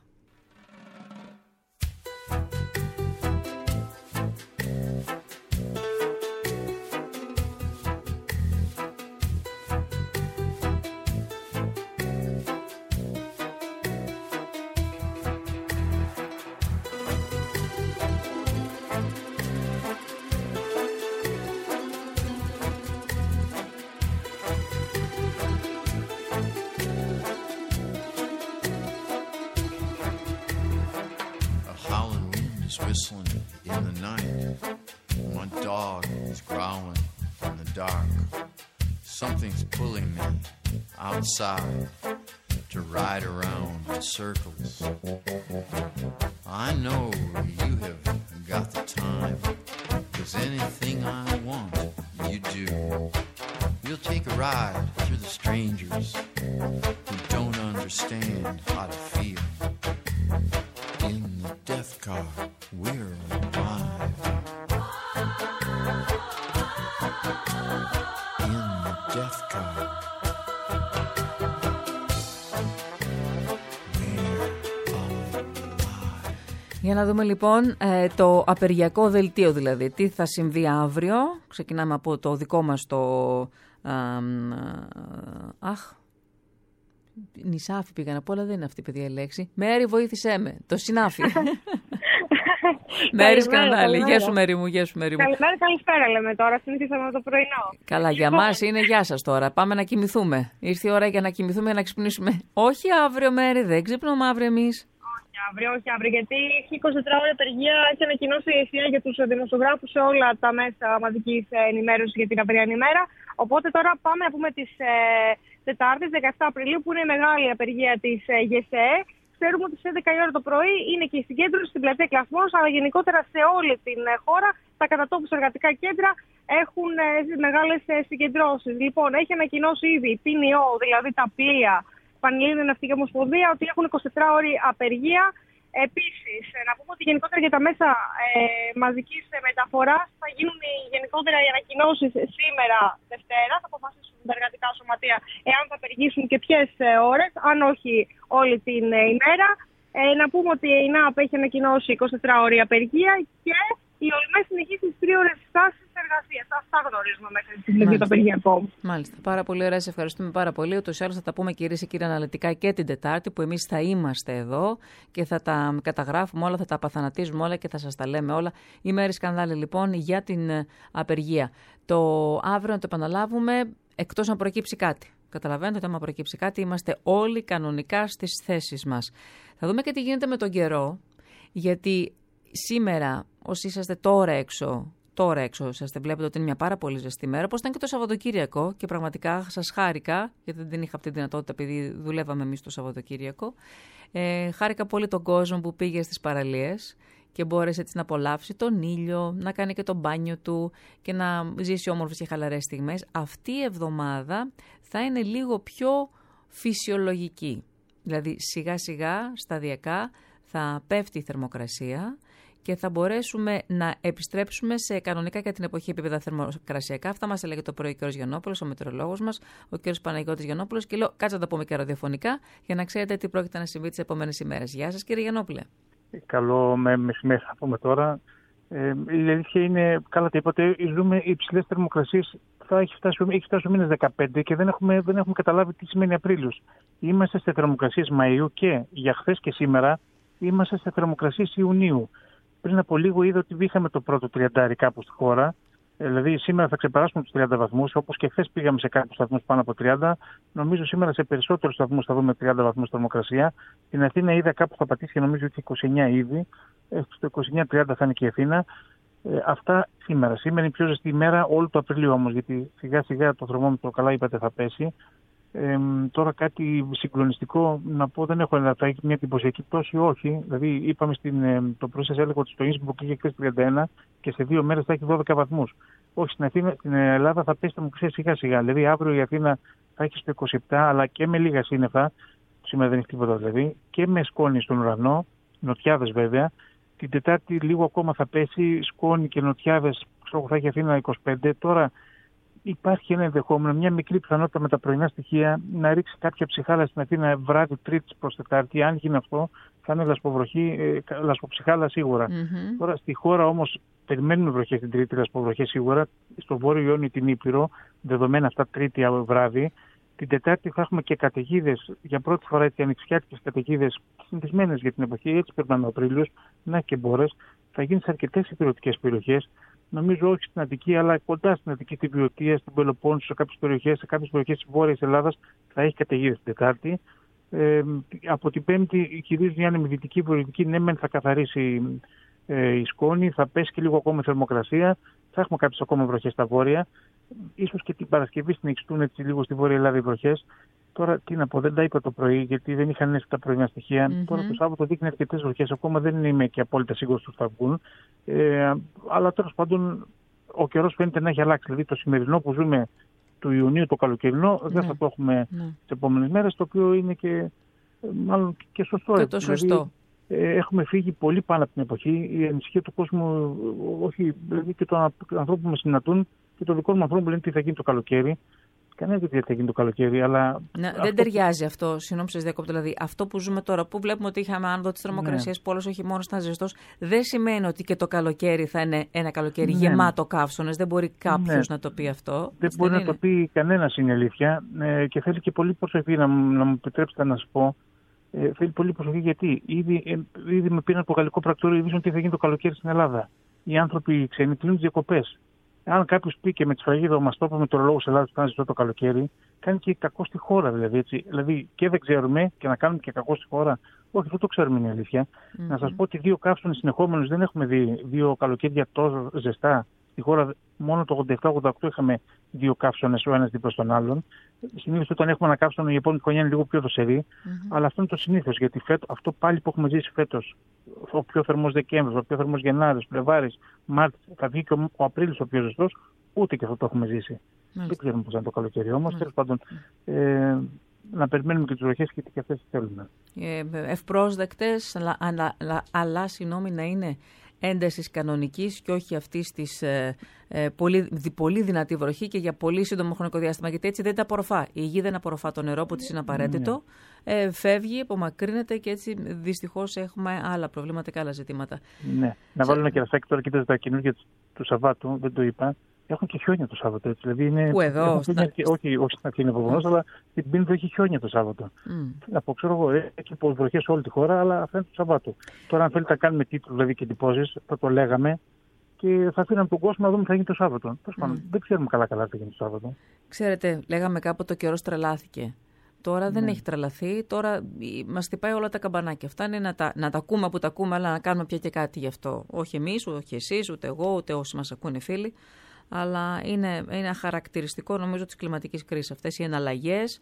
Whistling in the night. My dog is growling in the dark. Something's pulling me outside to ride around in circles. I know you have got the time, 'cause anything I want, you do. We'll take a ride through the strangers who don't understand how to feel. In the death car, we're alive. In the death car, we're alive. Για να δούμε λοιπόν το απεργιακό δελτίο, δηλαδή τι θα συμβεί αύριο. Ξεκινάμε από το δικό μας το... Νησάφι πήγα να πω, αλλά δεν είναι αυτή, παιδιά, η λέξη. Μέρη, βοήθησέ με. Το συνάφι. Μέρη Σκανδάλη. Γεια σου, Μέρη μου, γεια σου, Μέρη μου. Καλημέρα, καλησπέρα λέμε τώρα. Συνηθίσαμε το πρωινό. Καλά, για μας είναι γεια σας τώρα. Πάμε να κοιμηθούμε. Ήρθε η ώρα για να κοιμηθούμε, να ξυπνήσουμε. Όχι αύριο, Μέρη, δεν ξυπνούμε αύριο εμείς. Όχι αύριο, γιατί έχει 24 ώρες απεργία. Έχει ανακοινώσει η ΕΣΥΑ για τους δημοσιογράφους σε όλα τα μέσα μαζικής ενημέρωσης για την απεργία ημέρα. Οπότε τώρα πάμε να πούμε τις Τετάρτης, 17 Απριλίου, που είναι η μεγάλη απεργία της ΓΕΣΕ. Ξέρουμε ότι στις 11 η ώρα το πρωί είναι και η συγκέντρωση στην πλατεία Κλαθμός, αλλά γενικότερα σε όλη την χώρα τα κατατόπους εργατικά κέντρα έχουν μεγάλες συγκεντρώσεις. Λοιπόν, έχει ανακοινώσει ήδη η ΠΝΟ, δηλαδή τα πλοία, Πανελλήνια Ναυτική Ομοσπονδία, ότι έχουν 24 ώρη απεργία. Επίσης, να πούμε ότι γενικότερα για τα μέσα μαζικής μεταφοράς θα γίνουν γενικότερα οι ανακοινώσεις σήμερα Δευτέρα. Θα αποφασίσουν τα εργατικά σωματεία εάν θα απεργήσουν και ποιες ώρες, αν όχι όλη την ημέρα. Να πούμε ότι η ΕΙΝΑΠ έχει ανακοινώσει 24 ώρη απεργία και η ΟΛΜΕ συνεχίζει τις 3 ώρες στάσεις εργασίας. Αυτά γνωρίζουμε μέχρι τη στιγμή το απεργιακό. Μάλιστα. Πάρα πολύ ωραία. Σε ευχαριστούμε πάρα πολύ. Ούτως ή άλλως θα τα πούμε, κυρίες και κύριοι, αναλυτικά και την Τετάρτη, που εμείς θα είμαστε εδώ και θα τα καταγράφουμε όλα, θα τα απαθανατίζουμε όλα και θα σας τα λέμε όλα. Η Μέρη Σκανδάλη, λοιπόν, για την απεργία. Το αύριο, να το επαναλάβουμε, εκτός να προκύψει κάτι. καταλαβαίνετε ότι άμα προκύψει κάτι, είμαστε όλοι κανονικά στις θέσεις μας. Θα δούμε και τι γίνεται με τον καιρό, γιατί σήμερα, όσοι είσαστε τώρα έξω είσαστε, βλέπετε ότι είναι μια πάρα πολύ ζεστή μέρα, όπως ήταν και το Σαββατοκύριακο, και πραγματικά σας χάρηκα, γιατί δεν είχα αυτή τη δυνατότητα, επειδή δουλεύαμε εμείς το Σαββατοκύριακο. Χάρηκα πολύ τον κόσμο που πήγε στις παραλίες και μπόρεσε έτσι να απολαύσει τον ήλιο, να κάνει και το μπάνιο του και να ζήσει όμορφες και χαλαρές στιγμές. Αυτή η εβδομάδα θα είναι λίγο πιο φυσιολογική. Δηλαδή σιγά σιγά, σταδιακά, θα πέφτει η θερμοκρασία και θα μπορέσουμε να επιστρέψουμε σε κανονικά για την εποχή επίπεδα θερμοκρασιακά. Αυτά μας έλεγε το πρωί ο κ. Γιαννόπουλος, ο μετεωρολόγος μας, ο κ. Παναγιώτης Γιαννόπουλος, και λέω κάτσε να τα πούμε και ραδιοφωνικά για να ξέρετε τι πρόκειται να συμβεί τις επόμενες ημέρες. Γεια σας, κύριε Γιαννόπουλε. Καλό μεσημέρι θα πούμε τώρα. Η αλήθεια είναι, καλά τα είπατε, ζούμε υψηλές θερμοκρασίες. Έχει φτάσει ο μήνας 15 και δεν έχουμε καταλάβει τι σημαίνει Απρίλιος. Είμαστε σε θερμοκρασίες Μαΐου και για χθες και σήμερα είμαστε σε θερμοκρασίες Ιουνίου. Πριν από λίγο είδα ότι είχαμε το πρώτο 30 κάπου στη χώρα. Δηλαδή σήμερα θα ξεπεράσουμε τους 30 βαθμούς, όπως και χθες πήγαμε σε κάποιους σταθμούς πάνω από 30. Νομίζω σήμερα σε περισσότερους σταθμούς θα δούμε 30 βαθμούς θερμοκρασία. Στην Αθήνα είδα κάπου θα πατήσει, νομίζω και 29 ήδη. Στο 29-30 θα είναι και η Αθήνα. Αυτά σήμερα. Σήμερα είναι η πιο ζεστή ημέρα όλο το Απριλίου όμως, γιατί σιγά σιγά το θερμόμετρο, καλά είπατε, θα πέσει. Τώρα κάτι συγκλονιστικό να πω, δεν έχω, θα έχει μια εντυπωσιακή πτώση, όχι. Δηλαδή είπαμε το πρωί σας έλεγα ότι στο Ίνσμπρουκ είχε χθες 31 και σε 2 μέρες θα έχει 12 βαθμούς. Όχι, στην Αθήνα, στην Ελλάδα θα πέσει θερμοκρασία σιγά σιγά. Δηλαδή αύριο η Αθήνα θα έχει στο 27, αλλά και με λίγα σύννεφα, σήμερα δεν έχει τίποτα δηλαδή, και με σκόνη στον ουρανό, νοτιάδες βέβαια. Την Τετάρτη λίγο ακόμα θα πέσει, σκόνη και νοτιάδες, θα έχει Αθήνα 25. Τώρα υπάρχει ένα ενδεχόμενο, μια μικρή πιθανότητα με τα πρωινά στοιχεία να ρίξει κάποια ψυχάλα στην Αθήνα βράδυ Τρίτη προς Τετάρτη. Αν γίνει αυτό, θα είναι λασποψυχάλα σίγουρα. Τώρα στη χώρα όμως περιμένουμε βροχές την Τρίτη, λασποβροχές σίγουρα. Στο Βόρειο Ιόνιο, την Ήπειρο, δεδομένα αυτά Τρίτη βράδυ. Την Τετάρτη θα έχουμε και καταιγίδες, για πρώτη φορά έτσι ανοιξιάτικες καταιγίδες συνηθισμένες για την εποχή. Έτσι περνάμε ο Απρίλιος, να και μπόρες. Θα γίνει σε αρκετές ηπειρωτικές περιοχές. Νομίζω όχι στην Αττική, αλλά κοντά στην Αττική, στην Βιωτία, στην Πελοπόννησο, σε κάποιες περιοχές της Βόρειας Ελλάδας θα έχει καταιγίδες την Τετάρτη. Από την Πέμπτη, κυρίως μια ανεμιδυτική βορειοδυτική, ναι, μεν θα καθαρίσει η σκόνη, θα πέσει και λίγο ακόμα η θερμοκρασία, θα έχουμε κάποιες ακόμα βροχές στα βόρεια. Ίσως και την Παρασκευή συνεχιστούν έτσι λίγο στη Βόρεια Ελλάδα οι βροχές. Τώρα τι να πω, δεν τα είπα το πρωί γιατί δεν είχαν έρθει τα πρωινά στοιχεία. Τώρα το Σάββατο δείχνει αρκετές βροχές. Ακόμα δεν είμαι και απόλυτα σίγουρος ότι θα βγουν. Αλλά τέλος πάντων ο καιρός φαίνεται να έχει αλλάξει. Δηλαδή το σημερινό που ζούμε του Ιουνίου, το καλοκαιρινό, δεν θα το έχουμε τις επόμενες μέρες, το οποίο είναι και μάλλον και σωστό. Και το σωστό. Δηλαδή, έχουμε φύγει πολύ πάνω από την εποχή. Η ανησυχία του κόσμου, όχι, δηλαδή και των ανθρώπων που με συναντούν και των δικών μου ανθρώπων που λένε τι θα γίνει το καλοκαίρι. Κανένα δεν θα γίνει το καλοκαίρι, αλλά. Ναι, δεν ταιριάζει αυτό. Συγγνώμη, σας διακόπτω. Δηλαδή, αυτό που ζούμε τώρα, που βλέπουμε ότι είχαμε άνοδο τη θερμοκρασία, που όλο ο χειμώνας ήταν ζεστός, δεν σημαίνει ότι και το καλοκαίρι θα είναι ένα καλοκαίρι γεμάτο καύσονες. Δεν μπορεί κάποιος να το πει αυτό. Δεν μπορεί να το πει κανένας, είναι αλήθεια. Και θέλει και πολύ προσοχή, να μου επιτρέψετε να σας πω. Θέλει πολύ προσοχή γιατί ήδη με πήραν από το γαλλικό πρακτορείο, ειδήσαν τι θα γίνει το καλοκαίρι στην Ελλάδα. Οι άνθρωποι ξένοι κλείνουν διακοπές. Αν κάποιο πει και με τη σφραγίδα μα το είπε με το ρολόγο Ελλάδα που θα ζητώ το καλοκαίρι, κάνει και κακό στη χώρα δηλαδή. Έτσι. Δηλαδή και δεν ξέρουμε και να κάνουμε και κακό στη χώρα. Όχι, δεν το ξέρουμε, είναι η αλήθεια. Να σας πω ότι 2 καύσονες συνεχόμενους δεν έχουμε δει 2 καλοκαίρια τόσο ζεστά. Στη χώρα μόνο το 87-88 είχαμε 2 καύσονες ο ένας δίπλα στον άλλον. Συνήθως όταν έχουμε ένα καύσονο η επόμενη χρονιά είναι λίγο πιο δροσερή. Αλλά αυτό είναι το συνήθως, γιατί αυτό πάλι που έχουμε ζήσει φέτος, ο πιο θερμός Δεκέμβρης, ο πιο θερμός Γενάρης, Φλεβάρης, Μάρτης, θα βγει και ο Απρίλης ο πιο ζεστός, ούτε και αυτό το έχουμε ζήσει. Δεν ξέρουμε πώς θα είναι το καλοκαίρι όμως. Τέλος πάντων, να περιμένουμε και τις βροχές γιατί και αυτές θέλουμε. Ευπρόσδεκτες, αλλά συγγνώμη, να είναι έντασης κανονικής και όχι αυτής της πολύ δυνατή βροχή και για πολύ σύντομο χρονικό διάστημα. Γιατί έτσι δεν τα απορροφά. Η γη δεν απορροφά το νερό που της είναι απαραίτητο. Φεύγει, απομακρύνεται και έτσι δυστυχώς έχουμε άλλα προβλήματα και άλλα ζητήματα. Ναι. Να βάλω ένα κερασάκι τώρα, κοίταζε τα καινούργια του Σαββάτου, δεν το είπα. Έχουν και χιόνια το Σάββατο. Έτσι. Δηλαδή είναι, πού εδώ? Όχι στην Αθήνα προφανώς, αλλά στην Πίνδο έχει χιόνια το Σάββατο. Να πω, ξέρω εγώ, έχει βροχές σε όλη τη χώρα, αλλά αυτά είναι το Σαββάτο. Τώρα, αν θέλετε να κάνουμε τίτλο δηλαδή και εντυπώσεις, θα το λέγαμε. και θα αφήναμε τον κόσμο να δούμε τι θα γίνει το Σάββατο. Δεν ξέρουμε καλά τι θα γίνει το Σάββατο. Ξέρετε, λέγαμε κάποτε ο καιρός τρελάθηκε. Τώρα δεν έχει τρελαθεί. Τώρα μας χτυπάει όλα τα καμπανάκια. Φτάνει να τα ακούμε που τα ακούμε, αλλά να κάνουμε πια και κάτι γι' αυτό. Όχι εμείς, όχι εσείς, ούτε εγώ, ούτε όσοι μας ακούνε φίλοι. Αλλά είναι χαρακτηριστικό, νομίζω, της κλιματικής κρίσης. Αυτές οι εναλλαγές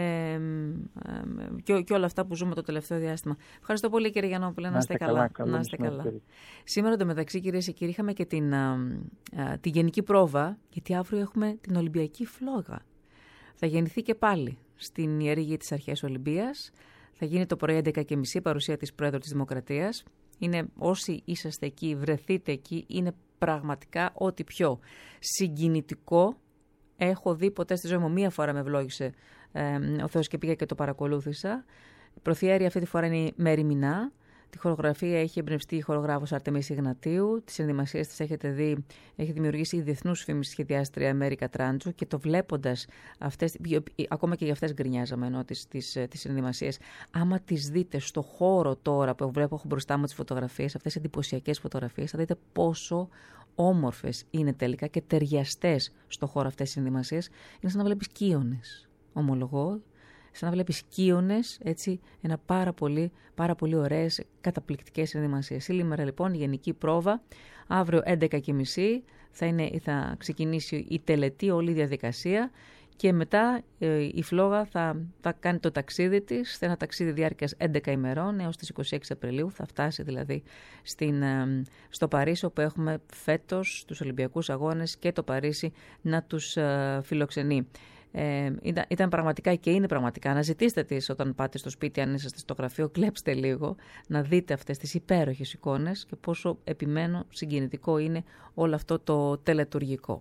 και όλα αυτά που ζούμε το τελευταίο διάστημα. Ευχαριστώ πολύ, κύριε Γιαννόπουλε. Να είστε καλά. Να είστε καλά. Σήμερα, εντωμεταξύ, κυρίες και κύριοι, είχαμε και τη γενική πρόβα, γιατί αύριο έχουμε την Ολυμπιακή φλόγα. Θα γεννηθεί και πάλι στην Ιερή Γη της Αρχαίας Ολυμπίας. Θα γίνει το πρωί 11:30, παρουσία της Πρόεδρου της Δημοκρατίας. Όσοι είσαστε εκεί, βρεθείτε εκεί, είναι πραγματικά ό,τι πιο συγκινητικό έχω δει ποτέ στη ζωή μου. Μία φορά με ευλόγησε ο Θεός και πήγα και το παρακολούθησα. Προθιέρη αυτή τη φορά είναι Μέρη Μινά. Τη χορογραφία έχει εμπνευστεί η χορογράφος Αρτεμίση Ιγνατίου. Τις ενδυμασίες της έχετε δει, έχει δημιουργήσει η διεθνούς φήμης σχεδιάστρια Αμέρικα Τράντζου και το βλέποντας αυτές, ακόμα και για αυτές γκρινιάζαμε ενώ τις ενδυμασίες. Άμα τις δείτε στο χώρο τώρα που έχω μπροστά μου τις φωτογραφίες, αυτές οι εντυπωσιακές φωτογραφίες, θα δείτε πόσο όμορφες είναι τελικά και ταιριαστές στο χώρο αυτές τις ενδυμασίες. Είναι σαν να βλέπεις κύονες, ομολογώ. Σαν να βλέπεις κύονες, έτσι, πάρα πολύ ωραίες, καταπληκτικές ενδυμασίες. Σήμερα λοιπόν η γενική πρόβα, αύριο 11:30 θα ξεκινήσει η τελετή, όλη η διαδικασία και μετά η φλόγα θα κάνει το ταξίδι της, ένα ταξίδι διάρκειας 11 ημερών έως τις 26 Απριλίου, θα φτάσει δηλαδή στο Παρίσι όπου έχουμε φέτος τους Ολυμπιακούς Αγώνες και το Παρίσι να τους φιλοξενεί. Ήταν πραγματικά και είναι πραγματικά. Να ζητήστε τις όταν πάτε στο σπίτι, αν είσαστε στο γραφείο, κλέψτε λίγο, να δείτε αυτές τις υπέροχες εικόνες και πόσο επιμένω συγκινητικό είναι όλο αυτό το τελετουργικό.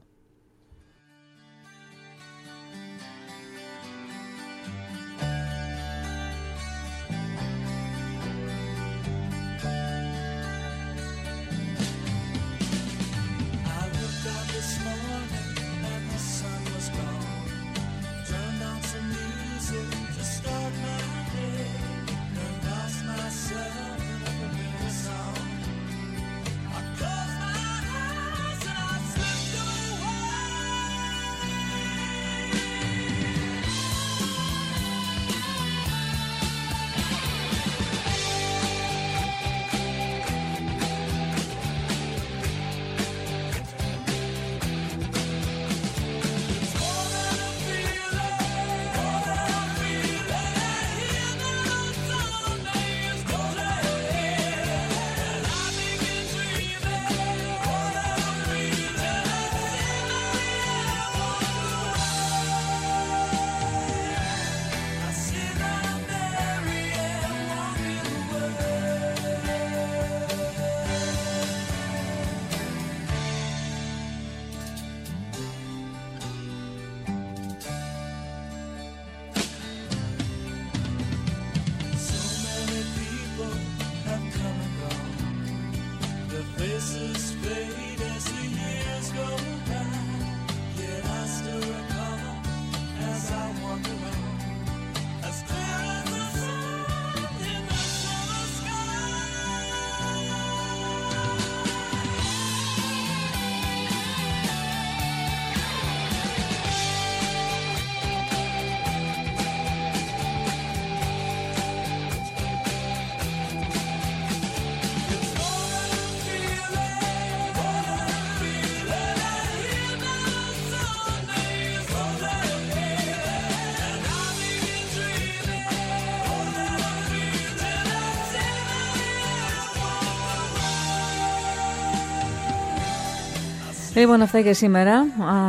Λοιπόν, αυτά για σήμερα.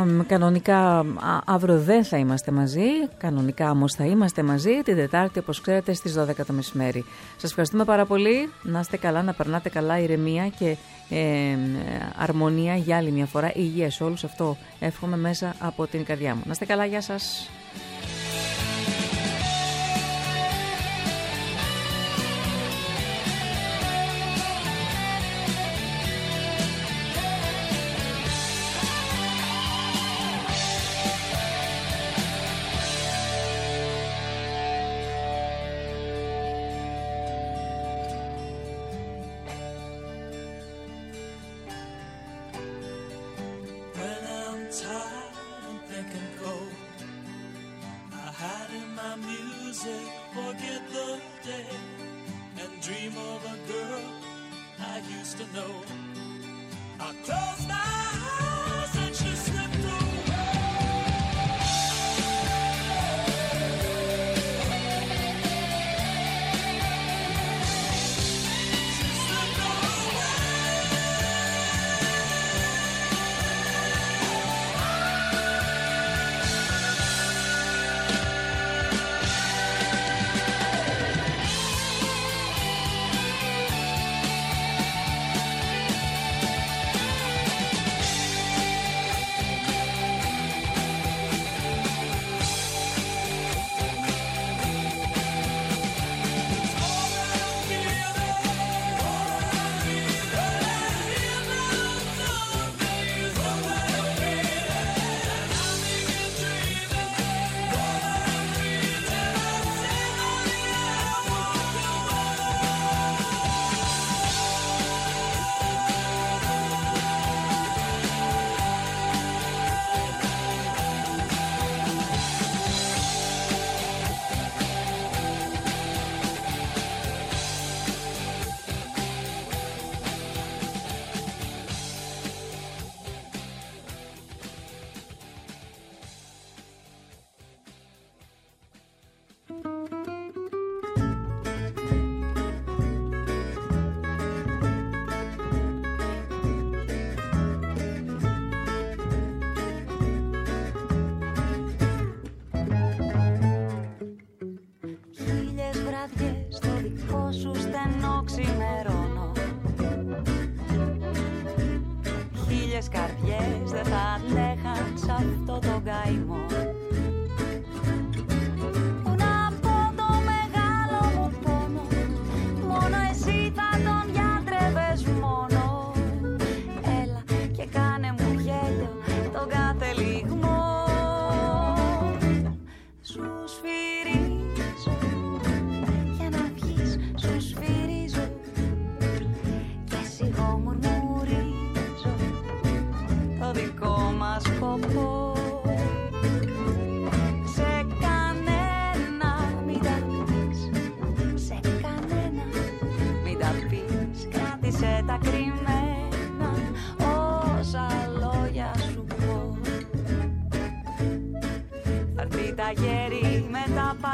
Κανονικά αύριο δεν θα είμαστε μαζί. Κανονικά όμως θα είμαστε μαζί την Τετάρτη, όπως ξέρετε, στις 12 το μεσημέρι. Σας ευχαριστούμε πάρα πολύ. Να είστε καλά, να περνάτε καλά, ηρεμία και αρμονία για άλλη μια φορά. Υγεία σε όλους. Αυτό εύχομαι μέσα από την καρδιά μου. Να είστε καλά, γεια σας. to know. I closed my eyes and she slipped away. She slipped away. Χίλιες βραδιές στο δικό σου στενό ξημερώνω. Χίλιες καρδιές δεν θα αντέχαν σ' αυτό το καημό. Πού να πω το μεγάλο μου πόνο, μόνο εσύ θα τον γιατρεύες μόνο. Έλα και κάνε μου γέλιο τον κάθε λιγμό. Σου σφυρίζω για να βγεις, σου σφυρίζω και εσύ εγώ μουρμουρίζω το δικό μας σκοπό. Σε κανένα μην τα πεις, σε κανένα μην τα πεις, κράτησε τα κρυμμένα όσα λόγια σου πω. Θα έρθει τα γέρι με τα